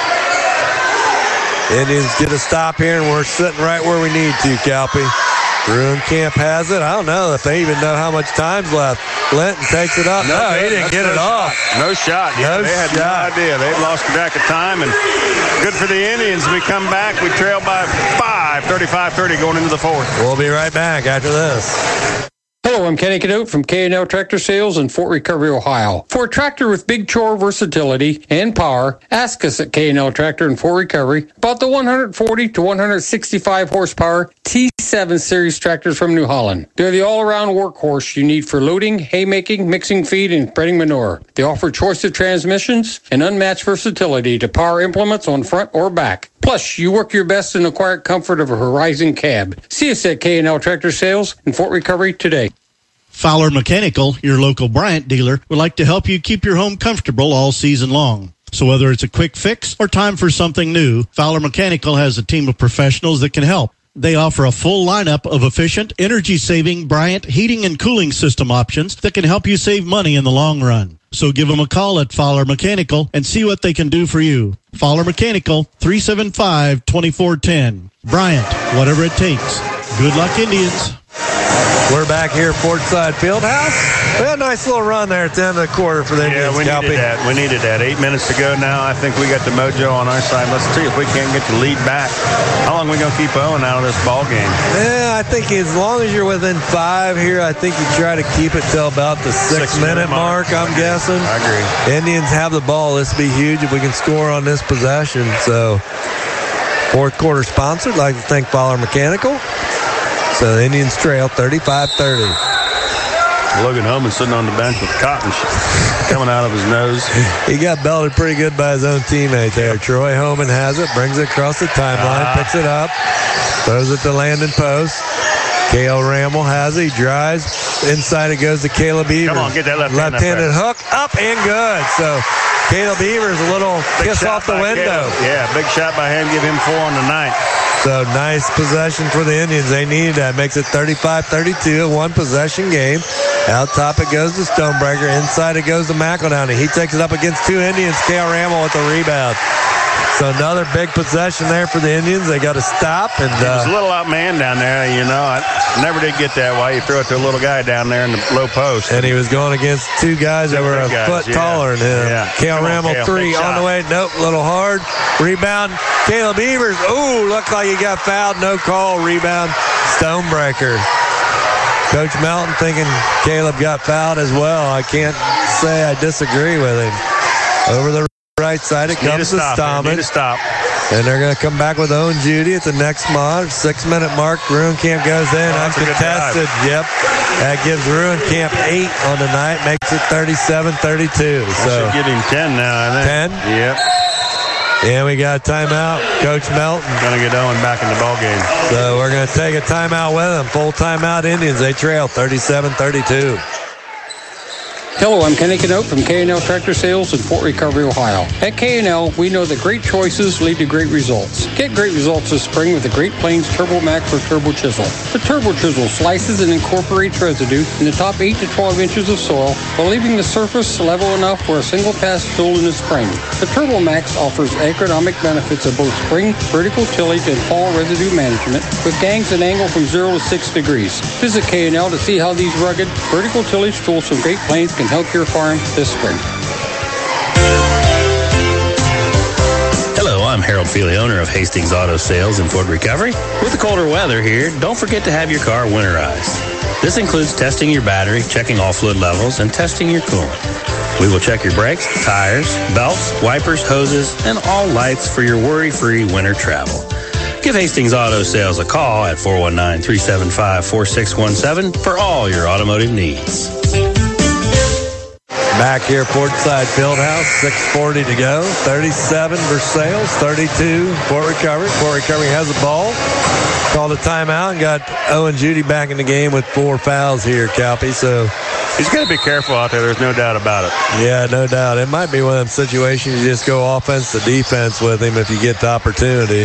Indians get a stop here, and we're sitting right where we need to, Calpe. Ruin Camp has it. I don't know if they even know how much time's left. Linton takes it up. No, he didn't get it off. No shot. Yeah, they had no idea. They've lost track of time, and good for the Indians. We come back. We trail by 5, 35-30 going into the fourth. We'll be right back after this. Hello, I'm Kenny Cadote from K&L Tractor Sales in Fort Recovery, Ohio. For a tractor with big chore versatility and power, ask us at K&L Tractor in Fort Recovery about the 140 to 165 horsepower T7 series tractors from New Holland. They're the all-around workhorse you need for loading, haymaking, mixing feed, and spreading manure. They offer choice of transmissions and unmatched versatility to power implements on front or back. Plus, you work your best in the quiet comfort of a Horizon cab. See us at K&L Tractor Sales in Fort Recovery today. Fowler Mechanical, your local Bryant dealer, would like to help you keep your home comfortable all season long. So whether it's a quick fix or time for something new, Fowler Mechanical has a team of professionals that can help. They offer a full lineup of efficient, energy-saving Bryant heating and cooling system options that can help you save money in the long run. So give them a call at Fowler Mechanical and see what they can do for you. Fowler Mechanical, 375-2410. Bryant, whatever it takes. Good luck, Indians. We're back here at Portside Fieldhouse. We had a nice little run there at the end of the quarter for the Indians. Yeah, we needed that. 8 minutes to go now. I think we got the mojo on our side. Let's see if we can't get the lead back. How long are we going to keep Owen out of this ball game? Yeah, I think as long as you're within 5 here, I think you try to keep it till about the 6-minute mark, I'm guessing. I agree. Indians have the ball. This would be huge if we can score on this possession. So, fourth quarter sponsored. I'd like to thank Fowler Mechanical. So the Indians trail 35-30. Logan Holman sitting on the bench with cotton coming out of his nose. He got belted pretty good by his own teammate there. Troy Holman has it, brings it across the timeline, picks it up, throws it to Landon Post. Cale Ramble has it. He drives. Inside it goes to Caleb Beaver. Come on, get that left-handed hook. Up and good. So Caleb Beaver's a little kiss off the window. Caleb. Yeah, big shot by him. Give him 4 on the night. So nice possession for the Indians. They needed that. Makes it 35-32, a one-possession game. Out top it goes to Stonebreaker. Inside it goes to McEldowney. He takes it up against 2 Indians. Cale Ramble with the rebound. So another big possession there for the Indians. They got to stop. And he was a little outman down there, you know. I never did get that. Why you throw it to a little guy down there in the low post. And he was going against 2 guys that were a foot taller than him. Yeah. Cale Ramble, 3 on the way. Nope, a little hard. Rebound. Caleb Beavers. Ooh, looked like he got fouled. No call. Rebound. Stonebreaker. Coach Melton thinking Caleb got fouled as well. I can't say I disagree with him. Over the right side, it comes to Stommett. And they're going to come back with Owen Judy at the next mod. 6-minute mark. Ruin Camp goes in. Uncontested. Yep. That gives Ruin Camp 8 on the night. Makes it 37-32. So should get him 10 now, I think. 10? Yep. And we got a timeout. Coach Melton. Going to get Owen back in the ball game. So we're going to take a timeout with them. Full timeout Indians. They trail 37-32. Hello, I'm Kenny Cadote from K&L Tractor Sales in Fort Recovery, Ohio. At K&L, we know that great choices lead to great results. Get great results this spring with the Great Plains Turbo Max or Turbo Chisel. The Turbo Chisel slices and incorporates residue in the top 8 to 12 inches of soil while leaving the surface level enough for a single pass tool in the spring. The Turbo Max offers agronomic benefits of both spring, vertical tillage, and fall residue management with gangs that angle from 0 to 6 degrees. Visit K&L to see how these rugged, vertical tillage tools from Great Plains can help your farm this spring. Hello, I'm Harold Feely, owner of Hastings Auto Sales in Fort Recovery. With the colder weather here, don't forget to have your car winterized. This includes testing your battery, checking all fluid levels, and testing your coolant. We will check your brakes, tires, belts, wipers, hoses, and all lights for your worry-free winter travel. Give Hastings Auto Sales a call at 419-375-4617 for all your automotive needs. Back here, Portside Fieldhouse, 6:40 to go. 37 Versailles, 32 Fort Recovery. Fort Recovery has the ball. Called a timeout and got Owen Judy back in the game with 4 fouls here, Calpe. So he's got to be careful out there. There's no doubt about it. Yeah, no doubt. It might be one of them situations you just go offense to defense with him if you get the opportunity.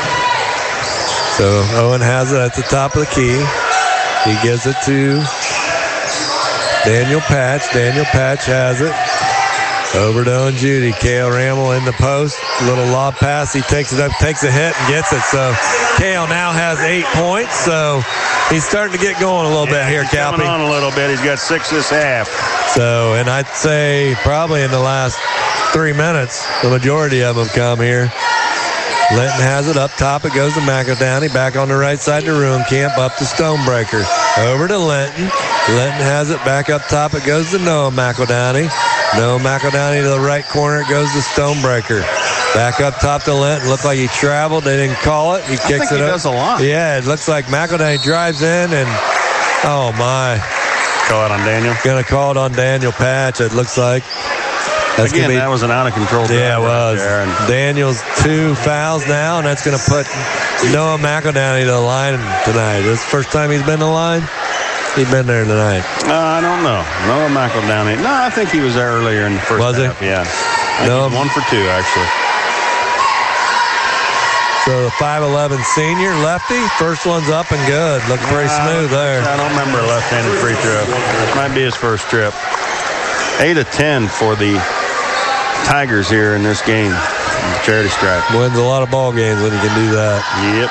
So Owen has it at the top of the key. He gives it to Daniel Patch. Daniel Patch has it. Over to Judy. Cale Ramel in the post. Little lob pass. He takes it up, takes a hit, and gets it. So Cale now has 8 points. So he's starting to get going a little bit here, Calpy. Coming on a little bit. He's got 6 this half. So, and I'd say probably in the last 3 minutes, the majority of them come here. Linton has it up top. It goes to McEldowney. Back on the right side to Ruencamp. Up to Stonebreaker. Over to Linton. Linton has it back up top. It goes to Noah McEldowney. Noah McEldowney to the right corner. It goes to Stonebreaker. Back up top to Linton. Looked like he traveled. They didn't call it. He kicks it up. He does a lot. Yeah, it looks like McEldowney drives in and, oh my. Call it on Daniel. Going to call it on Daniel Patch, it looks like. That's Again, that was an out-of-control drive. Yeah, it was. Right Daniel's 2 fouls now, and that's going to put Noah McEldowney to the line tonight. This is the first time he's been to the line? He's been there tonight. I don't know. Noah McEldowney. No, I think he was there earlier in the first half. Yeah. No, 1 for 2, actually. So the 5'11 senior lefty, first one's up and good. Looked pretty smooth there. I don't remember a left-handed free throw. Might be his first trip. 8 of 10 for the Tigers here in this game. Charity stripe. Wins a lot of ball games when you can do that. Yep.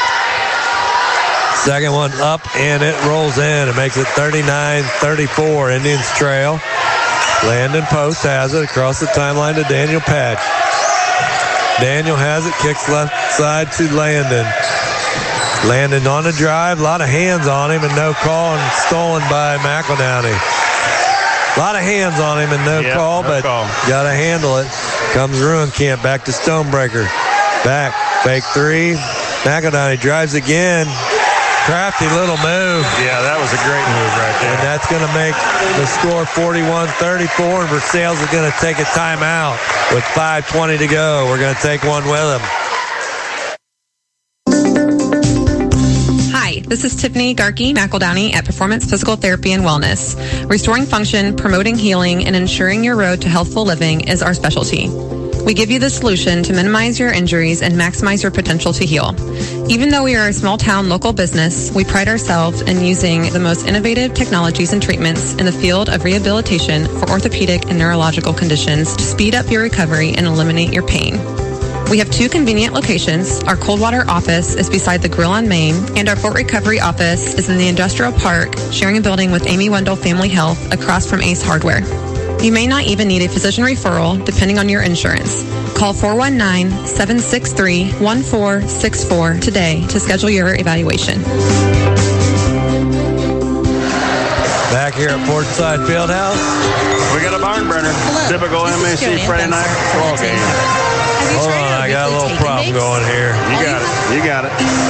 Second one up, and it rolls in. It makes it 39-34. Indians trail. Landon Post has it across the timeline to Daniel Patch. Daniel has it, kicks left side to Landon. Landon on the drive, a lot of hands on him and no call, and stolen by McEldowney. A lot of hands on him and no call, but got to handle it. Comes Ruencamp back to Stonebreaker. Back, fake 3. McEldowney drives again. Crafty little move. Yeah, that was a great move right there. And that's going to make the score 41-34, and Versailles is going to take a timeout with 5:20 to go. We're going to take one with them. Hi, this is Tiffany Garkey McEldowney at Performance Physical Therapy and Wellness. Restoring function, promoting healing, and ensuring your road to healthful living is our specialty. We give you the solution to minimize your injuries and maximize your potential to heal. Even though we are a small-town local business, we pride ourselves in using the most innovative technologies and treatments in the field of rehabilitation for orthopedic and neurological conditions to speed up your recovery and eliminate your pain. We have 2 convenient locations. Our Coldwater office is beside the Grill on Main, and our Fort Recovery office is in the Industrial Park, sharing a building with Amy Wendell Family Health across from Ace Hardware. You may not even need a physician referral, depending on your insurance. Call 419-763-1464 today to schedule your evaluation. Back here at Portside Fieldhouse. We got a barn burner. Hello, typical MAC Friday night ball game. Hold on, I got a little problem going here. You got it.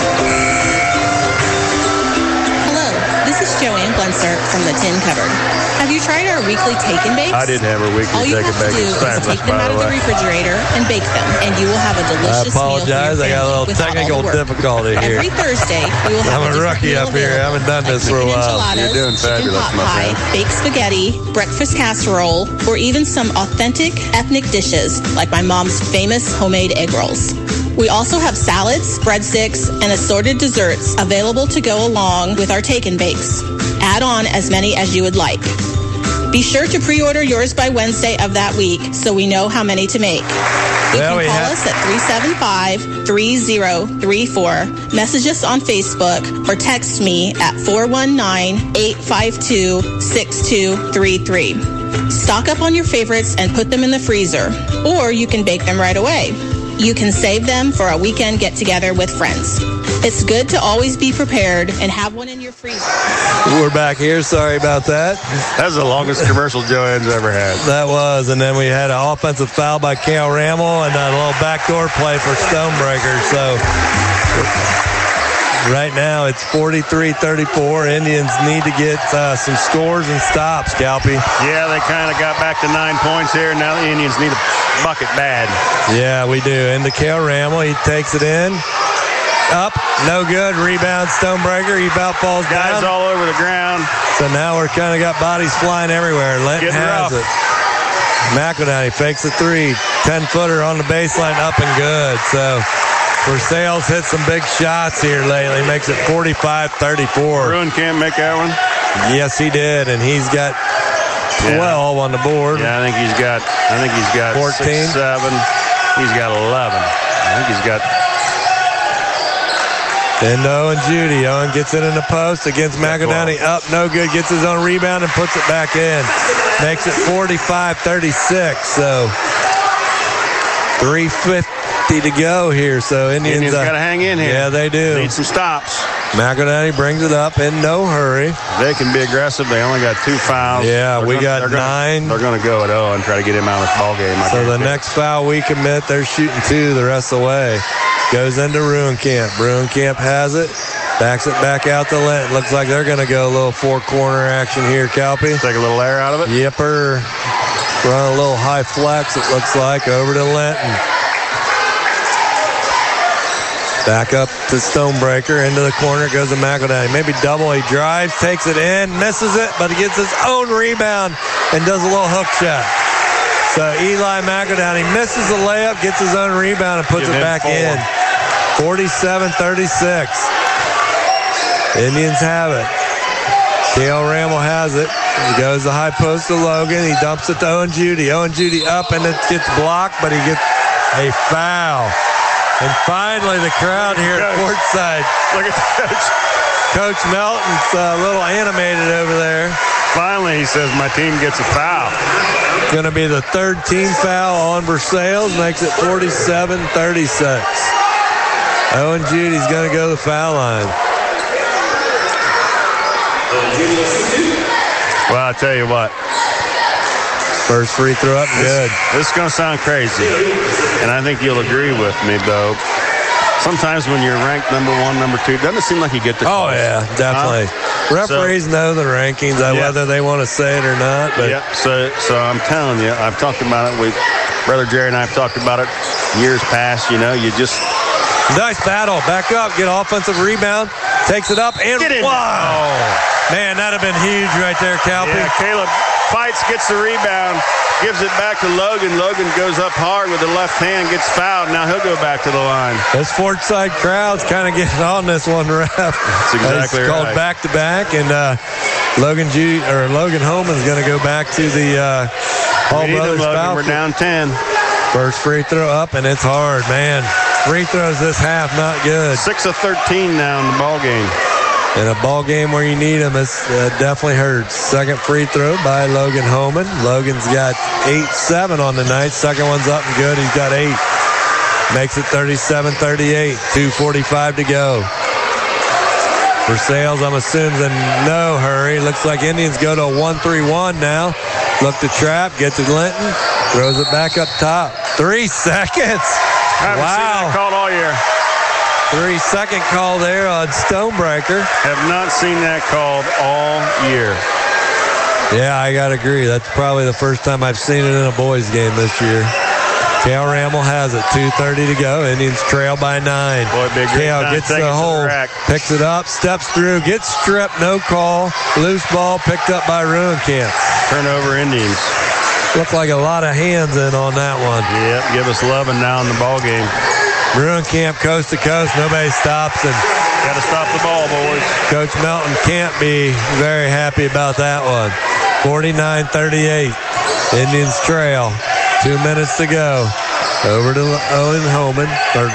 Hello, this is Joanne Blunser from the Tin Cupboard. Have you tried our weekly take and bakes? I did have a weekly take and bake. All you have to do is take them out of the refrigerator and bake them, and you will have a delicious meal for your I apologize. I got a little technical difficulty here. Every Thursday, we will have I'm a rookie up here. I haven't done this for a while. You're doing fabulous, my friend. Baked spaghetti, breakfast casserole, or even some authentic ethnic dishes like my mom's famous homemade egg rolls. We also have salads, breadsticks, and assorted desserts available to go along with our take and bakes. Add on as many as you would like. Be sure to pre-order yours by Wednesday of that week so we know how many to make. You can call us at 375-3034, message us on Facebook, or text me at 419-852-6233. Stock up on your favorites and put them in the freezer, or you can bake them right away. You can save them for a weekend get-together with friends. It's good to always be prepared and have one in your freezer. We're back here. Sorry about that. That's the longest commercial Joanne's ever had. That was. And then we had an offensive foul by Cale Ramel and a little backdoor play for Stonebreaker. So right now it's 43-34. Indians need to get some scores and stops, Calpy. Yeah, they kind of got back to 9 points here. Now the Indians need a bucket bad. Yeah, we do. And the Cale Ramel, he takes it in. Up, no good. Rebound, Stonebreaker. He about falls down. Guys all over the ground. So now we're kind of got bodies flying everywhere. Linton has it. McEldowney fakes a 3. 10-footer on the baseline, up and good. So Versailles hit some big shots here lately. Makes it 45-34. Ruencamp make that one? Yes, he did. And he's got 12 on the board. Yeah, I think he's got 14. 6, 7. He's got 11. I think he's got. And Owen Judy. Owen gets it in the post against McEldowney. Up, no good. Gets his own rebound and puts it back in. Makes it 45-36. So 3:50 to go here. So Indians got to hang in here. Yeah, they do. Need some stops. McEldowney brings it up in no hurry. They can be aggressive. They only got 2 fouls. Yeah, we got 9. They're going to go at Owen and try to get him out of this ball game. So the next foul we commit, they're shooting 2 the rest of the way. Goes into Ruencamp. Ruencamp has it. Backs it back out to Linton. Looks like they're going to go a little 4-corner action here, Calpe. Take a little air out of it. Yipper. Run a little high flex, it looks like, over to Linton. Back up to Stonebreaker. Into the corner goes to McEldowney. Maybe double. He drives, takes it in, misses it, but he gets his own rebound and does a little hook shot. So Eli McEldowney misses the layup, gets his own rebound, and puts it back in. 47-36. Indians have it. Cale Ramel has it. He goes to high post to Logan. He dumps it to Owen Judy. Owen Judy up, and it gets blocked, but he gets a foul. And finally, the crowd here at courtside. Look at the coach. Coach Melton's a little animated over there. Finally, he says, my team gets a foul. Going to be the third team foul on Versailles. Makes it 47-36. Owen Judy's going to go to the foul line. Well, I'll tell you what. First free throw up, good. This is going to sound crazy, and I think you'll agree with me, though. Sometimes when you're ranked number 1, number 2, doesn't it seem like you get the calls? Oh, yeah, definitely. Referees know the rankings, whether they want to say it or not. But yeah, so I'm telling you, I've talked about it. Brother Jerry and I have talked about it years past. You know, you just... Nice battle. Back up, get offensive rebound, takes it up, and wow. Man, that'd have been huge right there, Calpe. Yeah, Caleb fights, gets the rebound, gives it back to Logan. Logan goes up hard with the left hand, gets fouled. Now he'll go back to the line. This Fortside crowd's kind of getting on this one, ref. That's exactly right. Called back-to-back, and Logan Holman's going to go back to the Hall Brothers foul. We're down 10. First free throw up, and it's hard, man. Free throws this half, not good. 6 of 13 now in the ball game. In a ball game where you need them, it definitely hurts. Second free throw by Logan Holman. Logan's got 8-7 on the night. Second one's up and good. He's got 8. Makes it 37-38. 2:45 to go. Versailles, I'm assuming, in no hurry. Looks like Indians go to a 1-3-1 now. Look to trap, get to Linton, throws it back up top. 3 seconds. I haven't seen that called all year. 3-second call there on Stonebreaker. Have not seen that called all year. Yeah, I got to agree. That's probably the first time I've seen it in a boys game this year. Cale Ramel has it. 2:30 to go. Indians trail by 9. Boy, big Cale gets the hole, picks it up, steps through, gets stripped, no call. Loose ball picked up by Ruencamp. Turnover Indians. Looked like a lot of hands in on that one. Yep, give us 11 now in the ball game. Ruencamp coast to coast. Nobody stops him. Got to stop the ball, boys. Coach Melton can't be very happy about that one. 49-38. Indians trail. 2 minutes to go. Over to Logan Holman.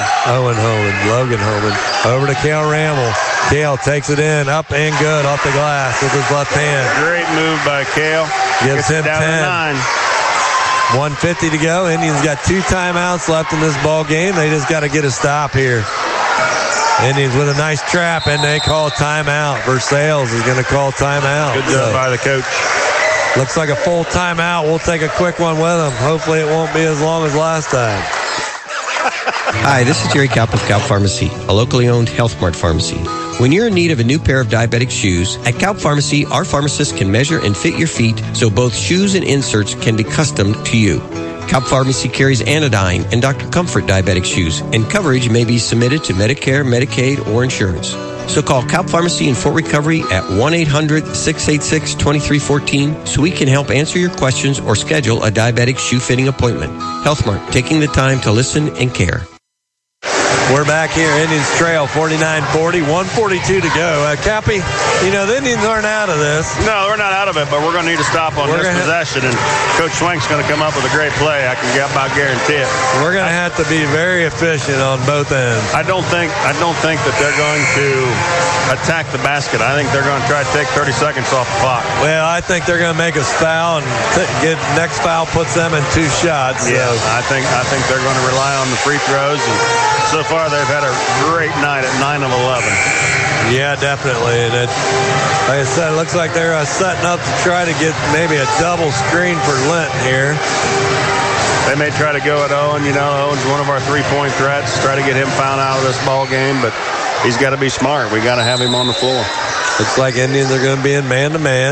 Over to Cale Ramel. Cale takes it in, up and good off the glass with his left hand. Great move by Cale. Gets him down 10. 1:50 to go. Indians got 2 timeouts left in this ball game. They just got to get a stop here. Indians with a nice trap, and they call timeout. Versailles is going to call timeout. Good job by the coach. Looks like a full timeout. We'll take a quick one with them. Hopefully it won't be as long as last time. Hi, this is Jerry Kaup of Kaup Pharmacy, a locally owned Health Mart pharmacy. When you're in need of a new pair of diabetic shoes, at Kaup Pharmacy, our pharmacists can measure and fit your feet so both shoes and inserts can be custom to you. Kaup Pharmacy carries Anodyne and Dr. Comfort diabetic shoes, and coverage may be submitted to Medicare, Medicaid, or insurance. So call Kaup Pharmacy in Fort Recovery at 1-800-686-2314 so we can help answer your questions or schedule a diabetic shoe fitting appointment. Health Mart, taking the time to listen and care. We're back here. Indians trail 49-40, 1:42 to go. Cappy, the Indians aren't out of this. No, we're not out of it, but we're going to need to stop on this possession, and Coach Swank's going to come up with a great play. I can about guarantee it. We're going to have to be very efficient on both ends. I don't think that they're going to attack the basket. I think they're going to try to take 30 seconds off the clock. Well, I think they're going to make us foul, and next foul puts them in 2 shots. So. Yeah, I think they're going to rely on the free throws, and so far they've had a great night at 9 of 11. Yeah, definitely. And like I said, it looks like they're setting up to try to get maybe a double screen for Linton here. They may try to go at Owen. Owen's one of our 3-point threats. Try to get him found out of this ball game, but he's got to be smart. We got to have him on the floor. Looks like Indians are going to be in man-to-man.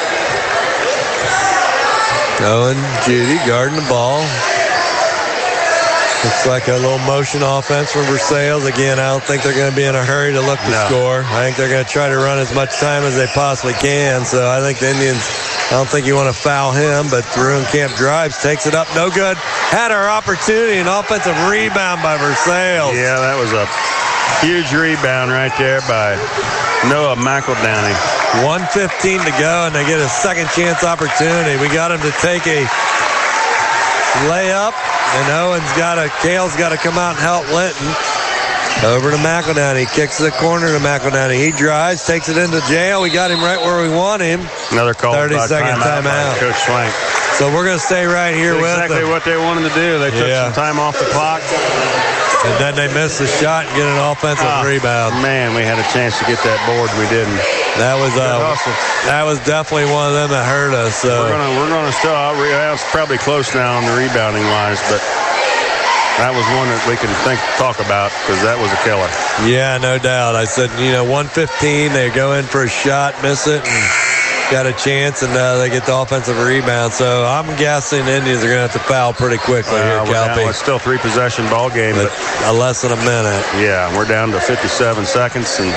Owen, Judy guarding the ball. Looks like a little motion offense from Versailles. Again, I don't think they're going to be in a hurry to look to score. I think they're going to try to run as much time as they possibly can. So I think the Indians, I don't think you want to foul him, but Ruenkamp drives, takes it up, no good. Had our opportunity, an offensive rebound by Versailles. Yeah, that was a huge rebound right there by Noah McEldowney. 1:15 to go, and they get a second chance opportunity. We got him to take a layup, and Kale's got to come out and help Linton. Over to McEldowney. Kicks the corner to McEldowney. He drives, takes it into jail. We got him right where we want him. Another call. 30-second timeout. Coach Swank. So we're going to stay right here with them. Exactly what they wanted to do. They took some time off the clock. And then they missed the shot and get an offensive rebound. Man, we had a chance to get that board. We didn't. That was definitely one of them that hurt us. So we're gonna still. It's probably close now on the rebounding wise, but that was one that we can talk about because that was a killer. Yeah, no doubt. I said, 1:15. They go in for a shot, miss it, and got a chance, and they get the offensive rebound. So I'm guessing the Indians are going to have to foul pretty quickly here, Calpe. It's still 3-possession ball game, but less than a minute. Yeah, we're down to 57 seconds, and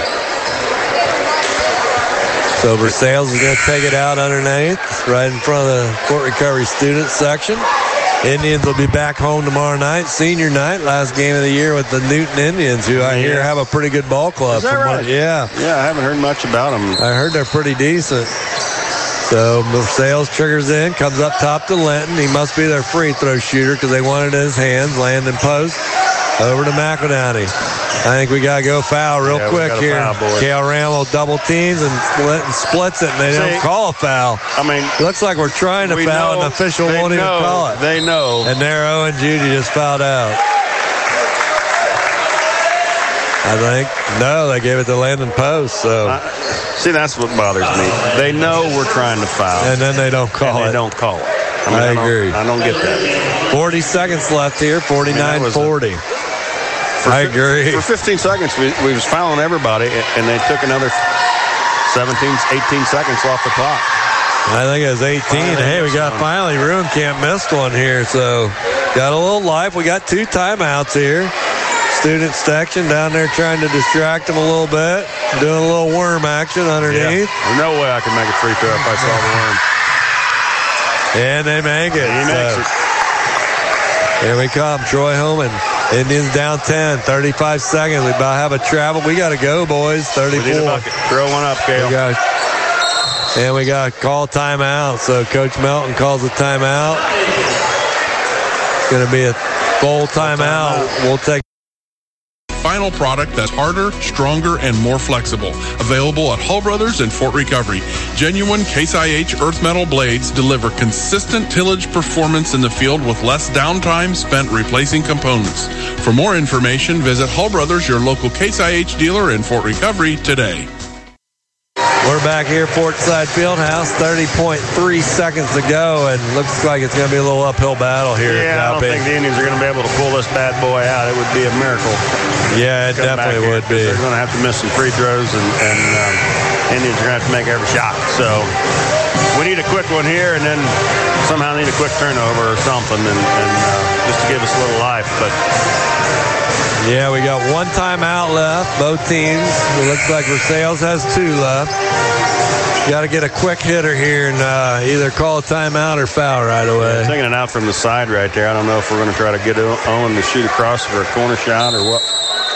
so Versailles is going to take it out underneath, right in front of the Fort Recovery student section. Indians will be back home tomorrow night, senior night, last game of the year with the Newton Indians, who I hear have a pretty good ball club. Is that right? Yeah, I haven't heard much about them. I heard they're pretty decent. So Versailles triggers in, comes up top to Linton. He must be their free throw shooter because they want it in his hands. Landon post. Over to McEldowney. I think we got to go foul real quick here. Kale Ramel double teams and Linton splits it, and they don't call a foul. I mean, looks like we're trying to foul, and the official won't even call it. They know. And there, Owen Judy just fouled out. I think. No, they gave it to Landon Post. So, see, that's what bothers me. They know we're trying to foul, and then they don't call it. They don't call it. I agree. I don't get that. 40 seconds left here. 49-40. I agree. For 15 seconds, we was fouling everybody, and they took another 17, 18 seconds off the clock. I think it was 18. Hey, we got finally Ruenkamp missed one here, so got a little life. We got 2 timeouts here. Student section down there trying to distract them a little bit, doing a little worm action underneath. Yeah. There's no way I can make a free throw if I saw the worm. And they make it. He makes it. Here we come, Troy Holman. Indians down 10, 35 seconds. We about have a travel. We got to go, boys. 34. We need a bucket. Throw one up, Kale. And we got to call timeout. So Coach Melton calls a timeout. It's going to be a full timeout. We'll take final product that's harder, stronger, and more flexible. Available at Hull Brothers and Fort Recovery. Genuine Case IH earth metal blades deliver consistent tillage performance in the field with less downtime spent replacing components. For more information, visit Hull Brothers, your local Case IH dealer in Fort Recovery today. We're back here, Portside Fieldhouse, 30.3 seconds to go, and looks like it's going to be a little uphill battle here. Yeah, I don't think the Indians are going to be able to pull this bad boy out. It would be a miracle. Yeah, it definitely would be. They're going to have to miss some free throws, and Indians are going to have to make every shot. So we need a quick one here, and then somehow need a quick turnover or something, and just to give us a little life. But yeah, we got 1 timeout left, both teams. It looks like Versailles has 2 left. Got to get a quick hitter here and either call a timeout or foul right away. Yeah, taking it out from the side right there. I don't know if we're going to try to get Owen to shoot across for a corner shot or what.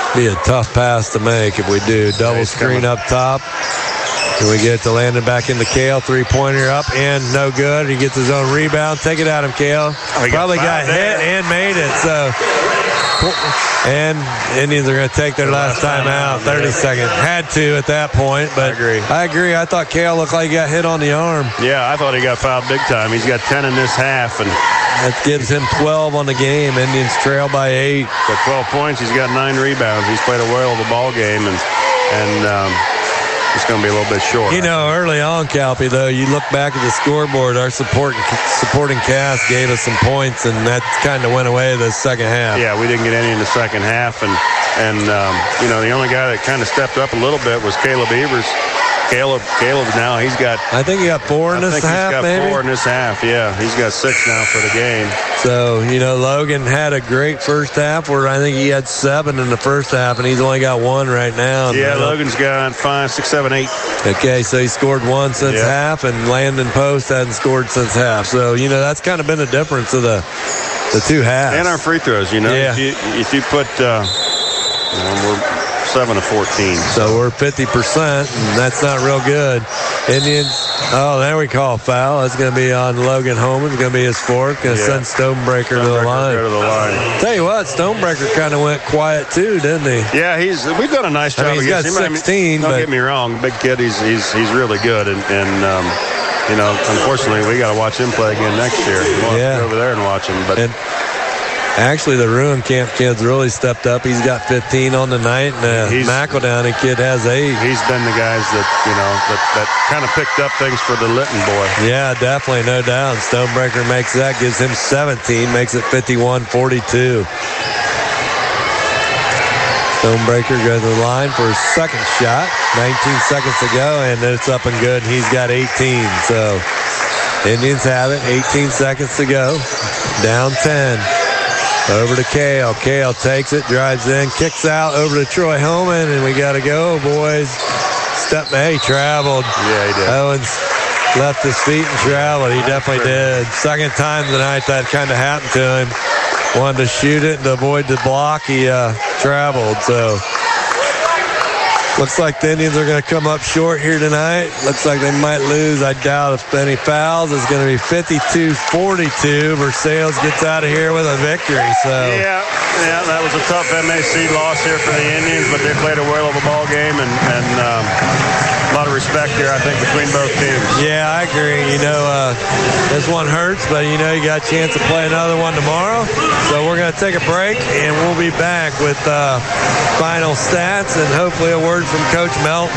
Be a tough pass to make if we do. Double screen up top. And we get it to Landon back into Kale. 3-pointer up and no good. He gets his own rebound. Take it at him, Kale. Probably got hit and made it. So, and Indians are going to take their last timeout. 30 seconds. Had to at that point, but I agree. I thought Kale looked like he got hit on the arm. Yeah, I thought he got fouled big time. He's got 10 in this half, and that gives him 12 on the game. Indians trail by 8. Got 12 points. He's got 9 rebounds. He's played a well of the ball game, and it's going to be a little bit short. You know, early on, Calpy, though, you look back at the scoreboard, our supporting cast gave us some points, and that kind of went away the second half. Yeah, we didn't get any in the second half, and you know, the only guy that kind of stepped up a little bit was Caleb Evers. Caleb now, he's got... I think he got 4 in this half, maybe? He's got 4 in this half, yeah. He's got 6 now for the game. So, you know, Logan had a great first half where I think he had 7 in the first half, and he's only got 1 right now. Yeah, Logan's got 5, 6, 7, 8. Okay, so he scored 1 since half, and Landon Post hadn't scored since half. So, you know, that's kind of been the difference of the 2 halves. And our free throws, you know. Yeah. If you put... we're 7 of 14. So we're 50%, and that's not real good. Indians, there we call a foul. It's going to be on Logan Holman. It's going to be his fourth. Going to send Stonebreaker to the line. Tell you what, Stonebreaker kind of went quiet too, didn't he? Yeah, we've done a nice job. He's got 16. Don't get me wrong, big kid. He's really good, and you know, unfortunately, we got to watch him play again next year. We'll have to go over there and watch him, but. Actually, the Ruin Camp kid's really stepped up. He's got 15 on the night, and the McEldowney kid has 8. He's been the guys that, you know, that kind of picked up things for the Litton boy. Yeah, definitely, no doubt. Stonebreaker makes that, gives him 17, makes it 51-42. Stonebreaker goes to the line for his second shot. 19 seconds to go, and it's up and good. He's got 18, so Indians have it. 18 seconds to go. Down 10. Over to Kale. Kale takes it, drives in, kicks out over to Troy Holman, and we got to go, boys. He traveled. Yeah, he did. Owens left his feet and traveled. He definitely did. Second time tonight that kind of happened to him. Wanted to shoot it and to avoid the block. He traveled, so... Looks like the Indians are going to come up short here tonight. Looks like they might lose. I doubt if any fouls. It's going to be 52-42. Versailles gets out of here with a victory. So yeah, that was a tough MAC loss here for the Indians, but they played a well of a ball game, and a lot of respect here, I think, between both teams. Yeah, I agree. You know, this one hurts, but you know, you got a chance to play another one tomorrow. So we're going to take a break, and we'll be back with final stats and hopefully a word from Coach Melton.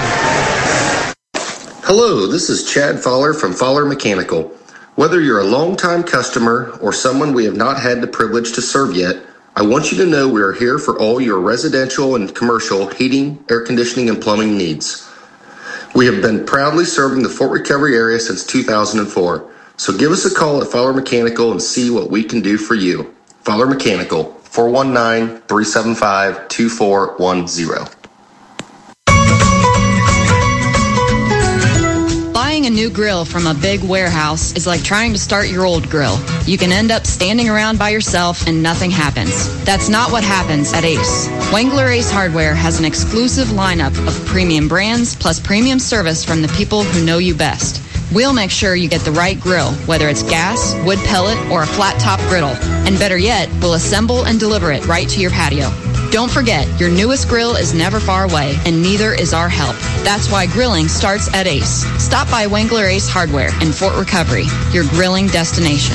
Hello, this is Chad Fowler from Fowler Mechanical. Whether you're a longtime customer or someone we have not had the privilege to serve yet, I want you to know we are here for all your residential and commercial heating, air conditioning, and plumbing needs. We have been proudly serving the Fort Recovery area since 2004, so give us a call at Fowler Mechanical and see what we can do for you. Fowler Mechanical, 419-375-2410. Buying a new grill from a big warehouse is like trying to start your old grill. You can end up standing around by yourself and nothing happens. That's not what happens at Ace. Wengler Ace Hardware has an exclusive lineup of premium brands plus premium service from the people who know you best. We'll make sure you get the right grill, whether it's gas, wood pellet, or a flat top griddle. And better yet, we'll assemble and deliver it right to your patio. Don't forget, your newest grill is never far away, and neither is our help. That's why grilling starts at Ace. Stop by Wengler Ace Hardware in Fort Recovery, your grilling destination.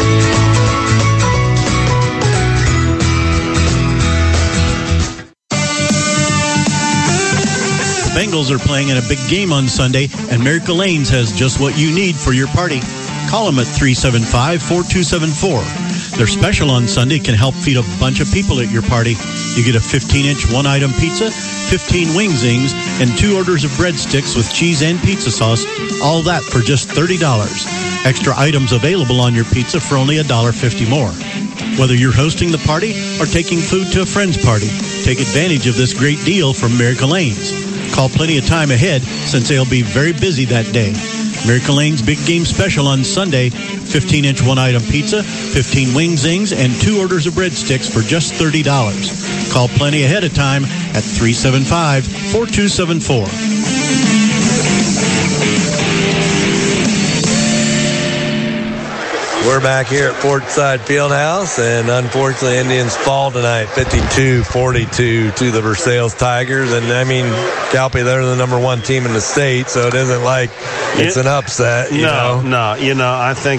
Bengals are playing in a big game on Sunday, and Miracle Lanes has just what you need for your party. Call them at 375-4274. Their special on Sunday can help feed a bunch of people at your party. You get a 15-inch one-item pizza, 15 wing zings, and 2 orders of breadsticks with cheese and pizza sauce, all that for just $30. Extra items available on your pizza for only $1.50 more. Whether you're hosting the party or taking food to a friend's party, take advantage of this great deal from Miracle Lanes. Call plenty of time ahead since they'll be very busy that day. Miracle Lane's Big Game Special on Sunday, 15-inch one-item pizza, 15 wing zings, and 2 orders of breadsticks for just $30. Call plenty ahead of time at 375-4274. We're back here at Fortside Fieldhouse, and unfortunately, Indians fall tonight, 52-42 to the Versailles Tigers. And I mean, Calpe, they're the number one team in the state, so it isn't like it's an upset. No. I think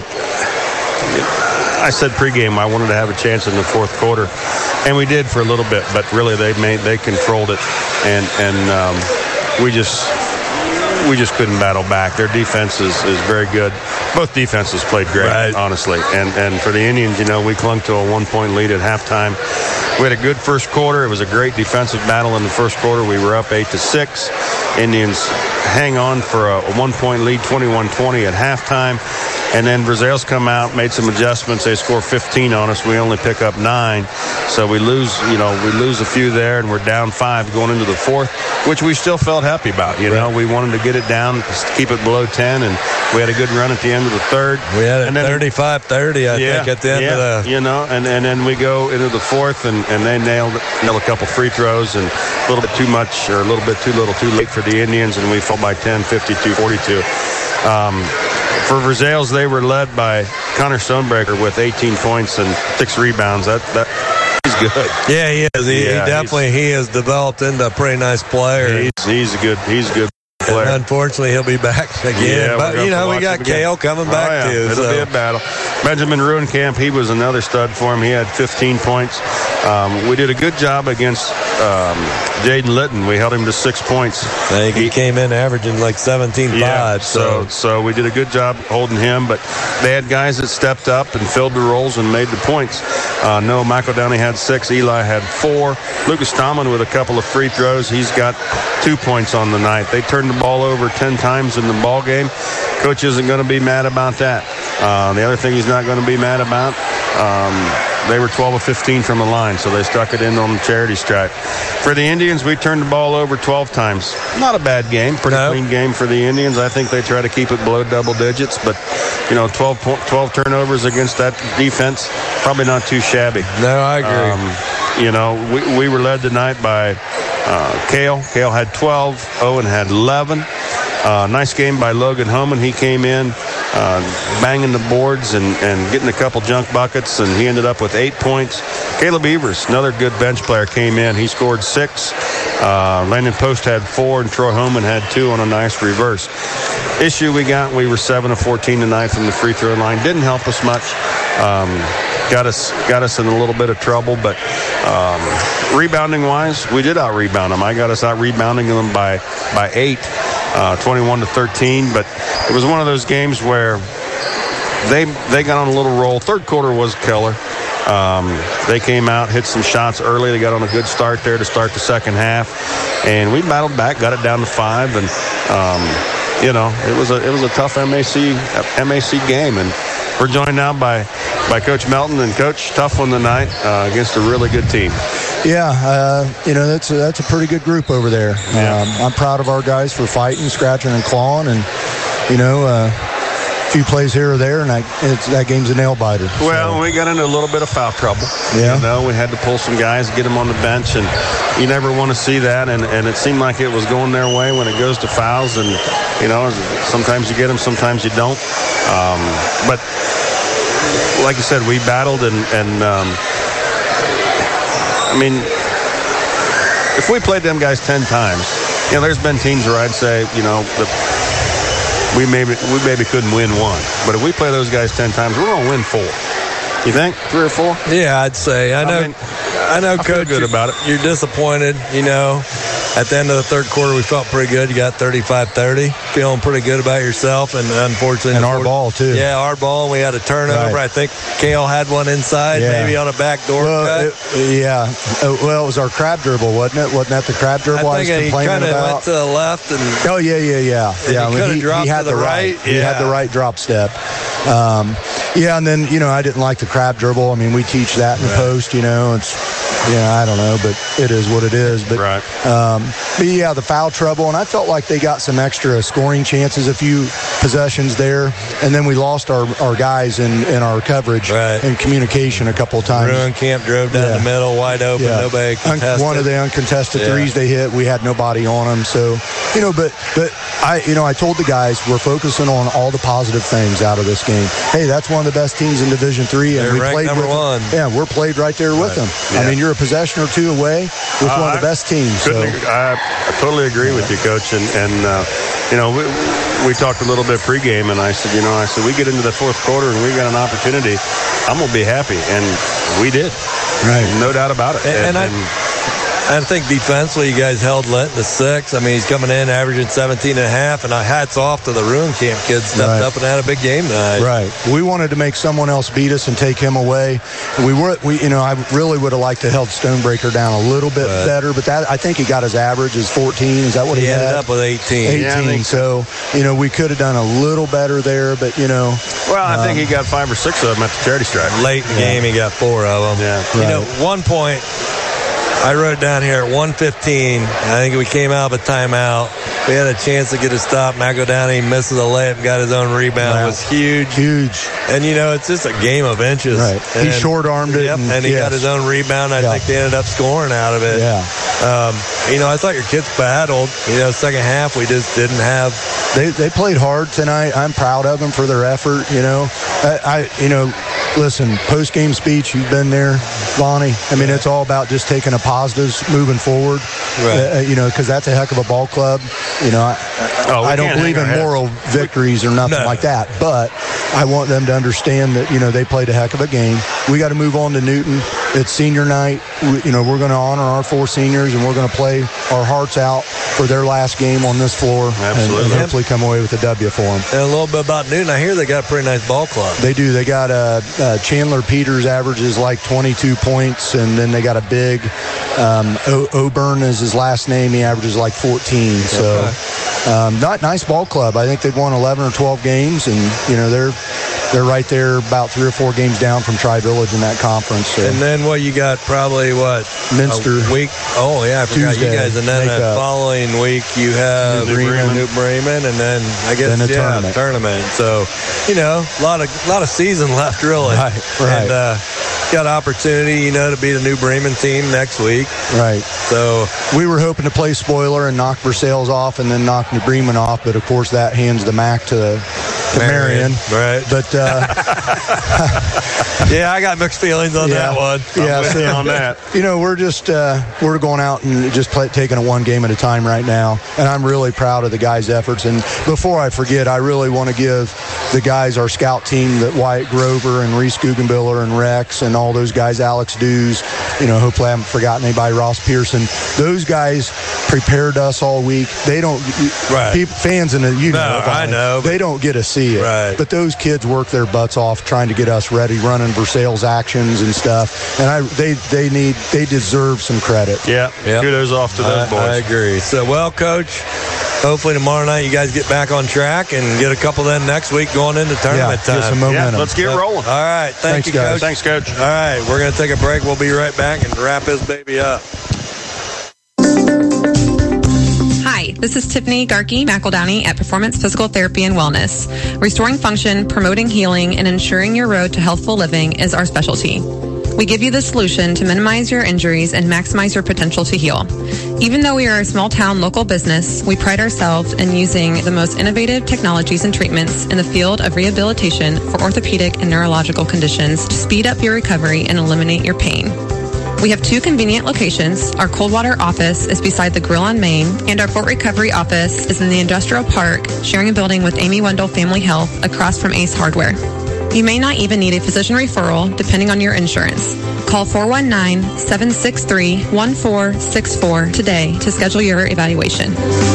I said pregame I wanted to have a chance in the fourth quarter, and we did for a little bit. But really, they controlled it, and we just couldn't battle back. Their defense is very good. Both defenses played great, honestly. And for the Indians, we clung to a 1-point lead at halftime. We had a good first quarter. It was a great defensive battle in the first quarter. We were up 8-6. Indians hang on for a 1-point lead, 21-20 at halftime. And then Versailles come out, made some adjustments. They score 15 on us. We only pick up 9. So we lose a few there, and we're down 5 going into the fourth, which we still felt happy about. We wanted to get it down, keep it below 10, and we had a good run at the end of the third. We had it 35-30, I think, at the end of the... and then we go into the fourth, and they nailed a couple free throws, and a little bit too much or a little bit too little too late for the Indians, and we fell by 10, 52-42. For Versailles, they were led by Connor Stonebreaker with 18 points and 6 rebounds. That he's good. Yeah, he is. He has developed into a pretty nice player. He's a good player. And unfortunately, he'll be back again. Yeah, but we got Cale coming back too. It'll be a battle. Benjamin Ruenkamp, he was another stud for him. He had 15 points. We did a good job against Jaden Litton. We held him to 6 points. I think he came in averaging like 17-5. Yeah, so we did a good job holding him, but they had guys that stepped up and filled the roles and made the points. Noah McEldowney had 6. Eli had 4. Lucas Tomlin with a couple of free throws. He's got 2 points on the night. They turned the ball over 10 times in the ball game. Coach isn't going to be mad about that. The other thing he's not going to be mad about, they were 12 of 15 from the line, so they stuck it in on the charity stripe. For the Indians, we turned the ball over 12 times. Not a bad game. Pretty clean game for the Indians. I think they try to keep it below double digits, but 12 turnovers against that defense, probably not too shabby. No, I agree. We were led tonight by Cale. Cale had 12. Owen had 11. Nice game by Logan Homan. He came in banging the boards and getting a couple junk buckets, and he ended up with 8 points. Caleb Evers, another good bench player, came in. He scored 6. Landon Post had 4, and Troy Homan had 2 on a nice reverse. Issue we were 7 of 14 tonight from the free throw line. Didn't help us much. Got us in a little bit of trouble, but rebounding wise, we did out-rebound them. I got us out-rebounding them by 8, 21-13, but it was one of those games where they got on a little roll. Third quarter was killer. They came out, hit some shots early. They got on a good start there to start the second half, and we battled back, got it down to 5, and it was a tough MAC game, and we're joined now by Coach Melton. And Coach, tough one tonight against a really good team. Yeah, that's a pretty good group over there. Yeah. I'm proud of our guys for fighting, scratching, and clawing, and a few plays here or there, and that game's a nail biter. Well, we got into a little bit of foul trouble. Yeah. We had to pull some guys, get them on the bench, and you never want to see that. And it seemed like it was going their way when it goes to fouls, and sometimes you get them, sometimes you don't. But like you said, we battled, and if we played them guys 10 times, there's been teams where I'd say, we maybe couldn't win 1. But if we play those guys 10 times, we're going to win 4. You think? 3 or 4? Yeah, I'd say. I know, Coach, good about it. You're disappointed, At the end of the third quarter, we felt pretty good. You got 35-30, feeling pretty good about yourself, and unfortunately... And our ball, too. Yeah, our ball, and we had a turnover. Right. I think Cale had one inside, maybe on a back door cut. It was our crab dribble, wasn't it? Wasn't that the crab dribble I was complaining about? He kind of went to the left. Oh, yeah. He could have dropped to the right. He had the right drop step. Yeah, and then, I didn't like the crab dribble. I mean, we teach that in the post, it's, I don't know, but it is what it is. But, but yeah, the foul trouble, and I felt like they got some extra scoring chances, a few possessions there, and then we lost our guys in our coverage and communication a couple of times. Ruin Camp drove down the middle, wide open, nobody contested. One of the uncontested threes they hit, we had nobody on them. So, but I told the guys we're focusing on all the positive things out of this game. Hey, that's one of the best teams in Division III, and we played number one. Yeah, we're played right there with them. Yeah. I mean, you're a possession or two away with one of the best teams. I totally agree with you, Coach. And we talked a little bit pregame, and I said, we get into the fourth quarter and we got an opportunity. I'm gonna be happy, and we did. Right, no doubt about it. And I think defensively, you guys held Linton to 6. I mean, he's coming in averaging 17 and a half, and hats off to the Ruin Camp kids stepped up and had a big game tonight. Right. We wanted to make someone else beat us and take him away. I really would have liked to held Stonebreaker down a little bit better, but I think he got his average is 14. Is that what he had? Ended up with 18. 18. So, we could have done a little better there, but, Well, I think he got 5 or 6 of them at the charity stripe. Late in the game, he got 4 of them. Yeah. One point, I wrote down here at 1:15, I think we came out of a timeout. We had a chance to get a stop. McEldowney misses a layup and got his own rebound. It was huge. And, it's just a game of inches. Right. He short-armed it. And he got his own rebound. I think they ended up scoring out of it. Yeah. I thought your kids battled. Second half, we just didn't have. They played hard tonight. I'm proud of them for their effort, Listen, post-game speech, you've been there, Lonnie. I mean, it's all about just taking the positives, moving forward, because that's a heck of a ball club. I don't believe in moral victories or nothing like that, but I want them to understand that, they played a heck of a game. We got to move on to Newton. It's senior night. We're going to honor our 4 seniors, and we're going to play our hearts out for their last game on this floor. Absolutely. And hopefully come away with a W for them. And a little bit about Newton. I hear they got a pretty nice ball club. They do. They got Chandler Peters averages like 22 points, and then they got a big Oburn is his last name. He averages like 14. So not nice ball club. I think they've won 11 or 12 games, and they're right there about 3 or 4 games down from Tri-Village in that conference. So. And then you got probably Minster week. Oh yeah, I forgot Tuesday, you guys. And then that following week you have New Bremen, and then I guess tournament. So a lot of season left really. Right. And got opportunity to beat a New Bremen team next week. Right. So we were hoping to play spoiler and knock Versailles off, and then knock New Bremen off, but of course that hands the MAC to Marion. Right. But yeah, I got mixed feelings on that one. On that. We're just we're going out and just taking it one game at a time right now, and I'm really proud of the guys' efforts. And before I forget, I really want to give the guys, our scout team, that Wyatt Grover and Reese Guggenbiller and Rex and all those guys, Alex Dews, hopefully I haven't forgotten anybody, Ross Pearson. Those guys prepared us all week. They don't, fans in the, I know. They don't get to see it. Right. But those kids work their butts off trying to get us ready, running Versailles actions and stuff. And they deserve some credit. Yeah. Kudos off to those boys. I agree. So, Coach, hopefully tomorrow night you guys get back on track and get a couple then next week going into tournament time. Get some momentum. Yeah, let's get rolling. All right. Thank you, guys. Coach. Thanks, Coach. All right. We're going to take a break. We'll be right back and wrap this baby up. Hi, this is Tiffany Garkey McEldowney at Performance Physical Therapy and Wellness. Restoring function, promoting healing, and ensuring your road to healthful living is our specialty. We give you the solution to minimize your injuries and maximize your potential to heal. Even though we are a small town local business, we pride ourselves in using the most innovative technologies and treatments in the field of rehabilitation for orthopedic and neurological conditions to speed up your recovery and eliminate your pain. We have 2 convenient locations. Our Coldwater office is beside the Grill on Main, and our Fort Recovery office is in the Industrial Park, sharing a building with Amy Wendell Family Health across from Ace Hardware. You may not even need a physician referral, depending on your insurance. Call 419-763-1464 today to schedule your evaluation.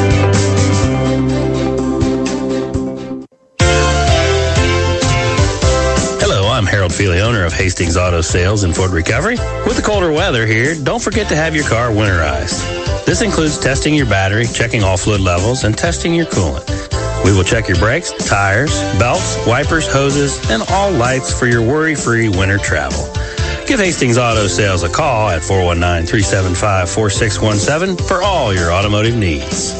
I'm Harold Feely, owner of Hastings Auto Sales in Fort Recovery. With the colder weather here, don't forget to have your car winterized. This includes testing your battery, checking all fluid levels, and testing your coolant. We will check your brakes, tires, belts, wipers, hoses, and all lights for your worry-free winter travel. Give Hastings Auto Sales a call at 419-375-4617 for all your automotive needs.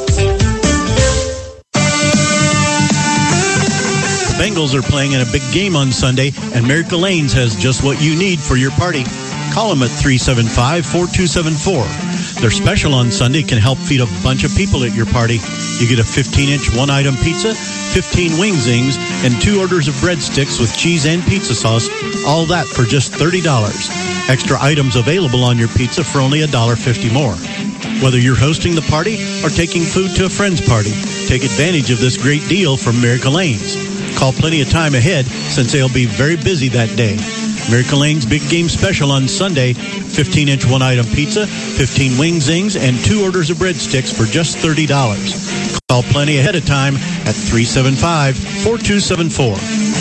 The Bengals are playing in a big game on Sunday, and Miracle Lanes has just what you need for your party. Call them at 375-4274. Their special on Sunday can help feed a bunch of people at your party. You get a 15-inch one-item pizza, 15 wing zings, and 2 orders of breadsticks with cheese and pizza sauce, all that for just $30. Extra items available on your pizza for only $1.50 more. Whether you're hosting the party or taking food to a friend's party, take advantage of this great deal from Miracle Lanes. Call plenty of time ahead since they'll be very busy that day. Miracle Lane's Big Game Special on Sunday, 15-inch one-item pizza, 15 wing zings, and 2 orders of breadsticks for just $30. Call plenty ahead of time at 375-4274.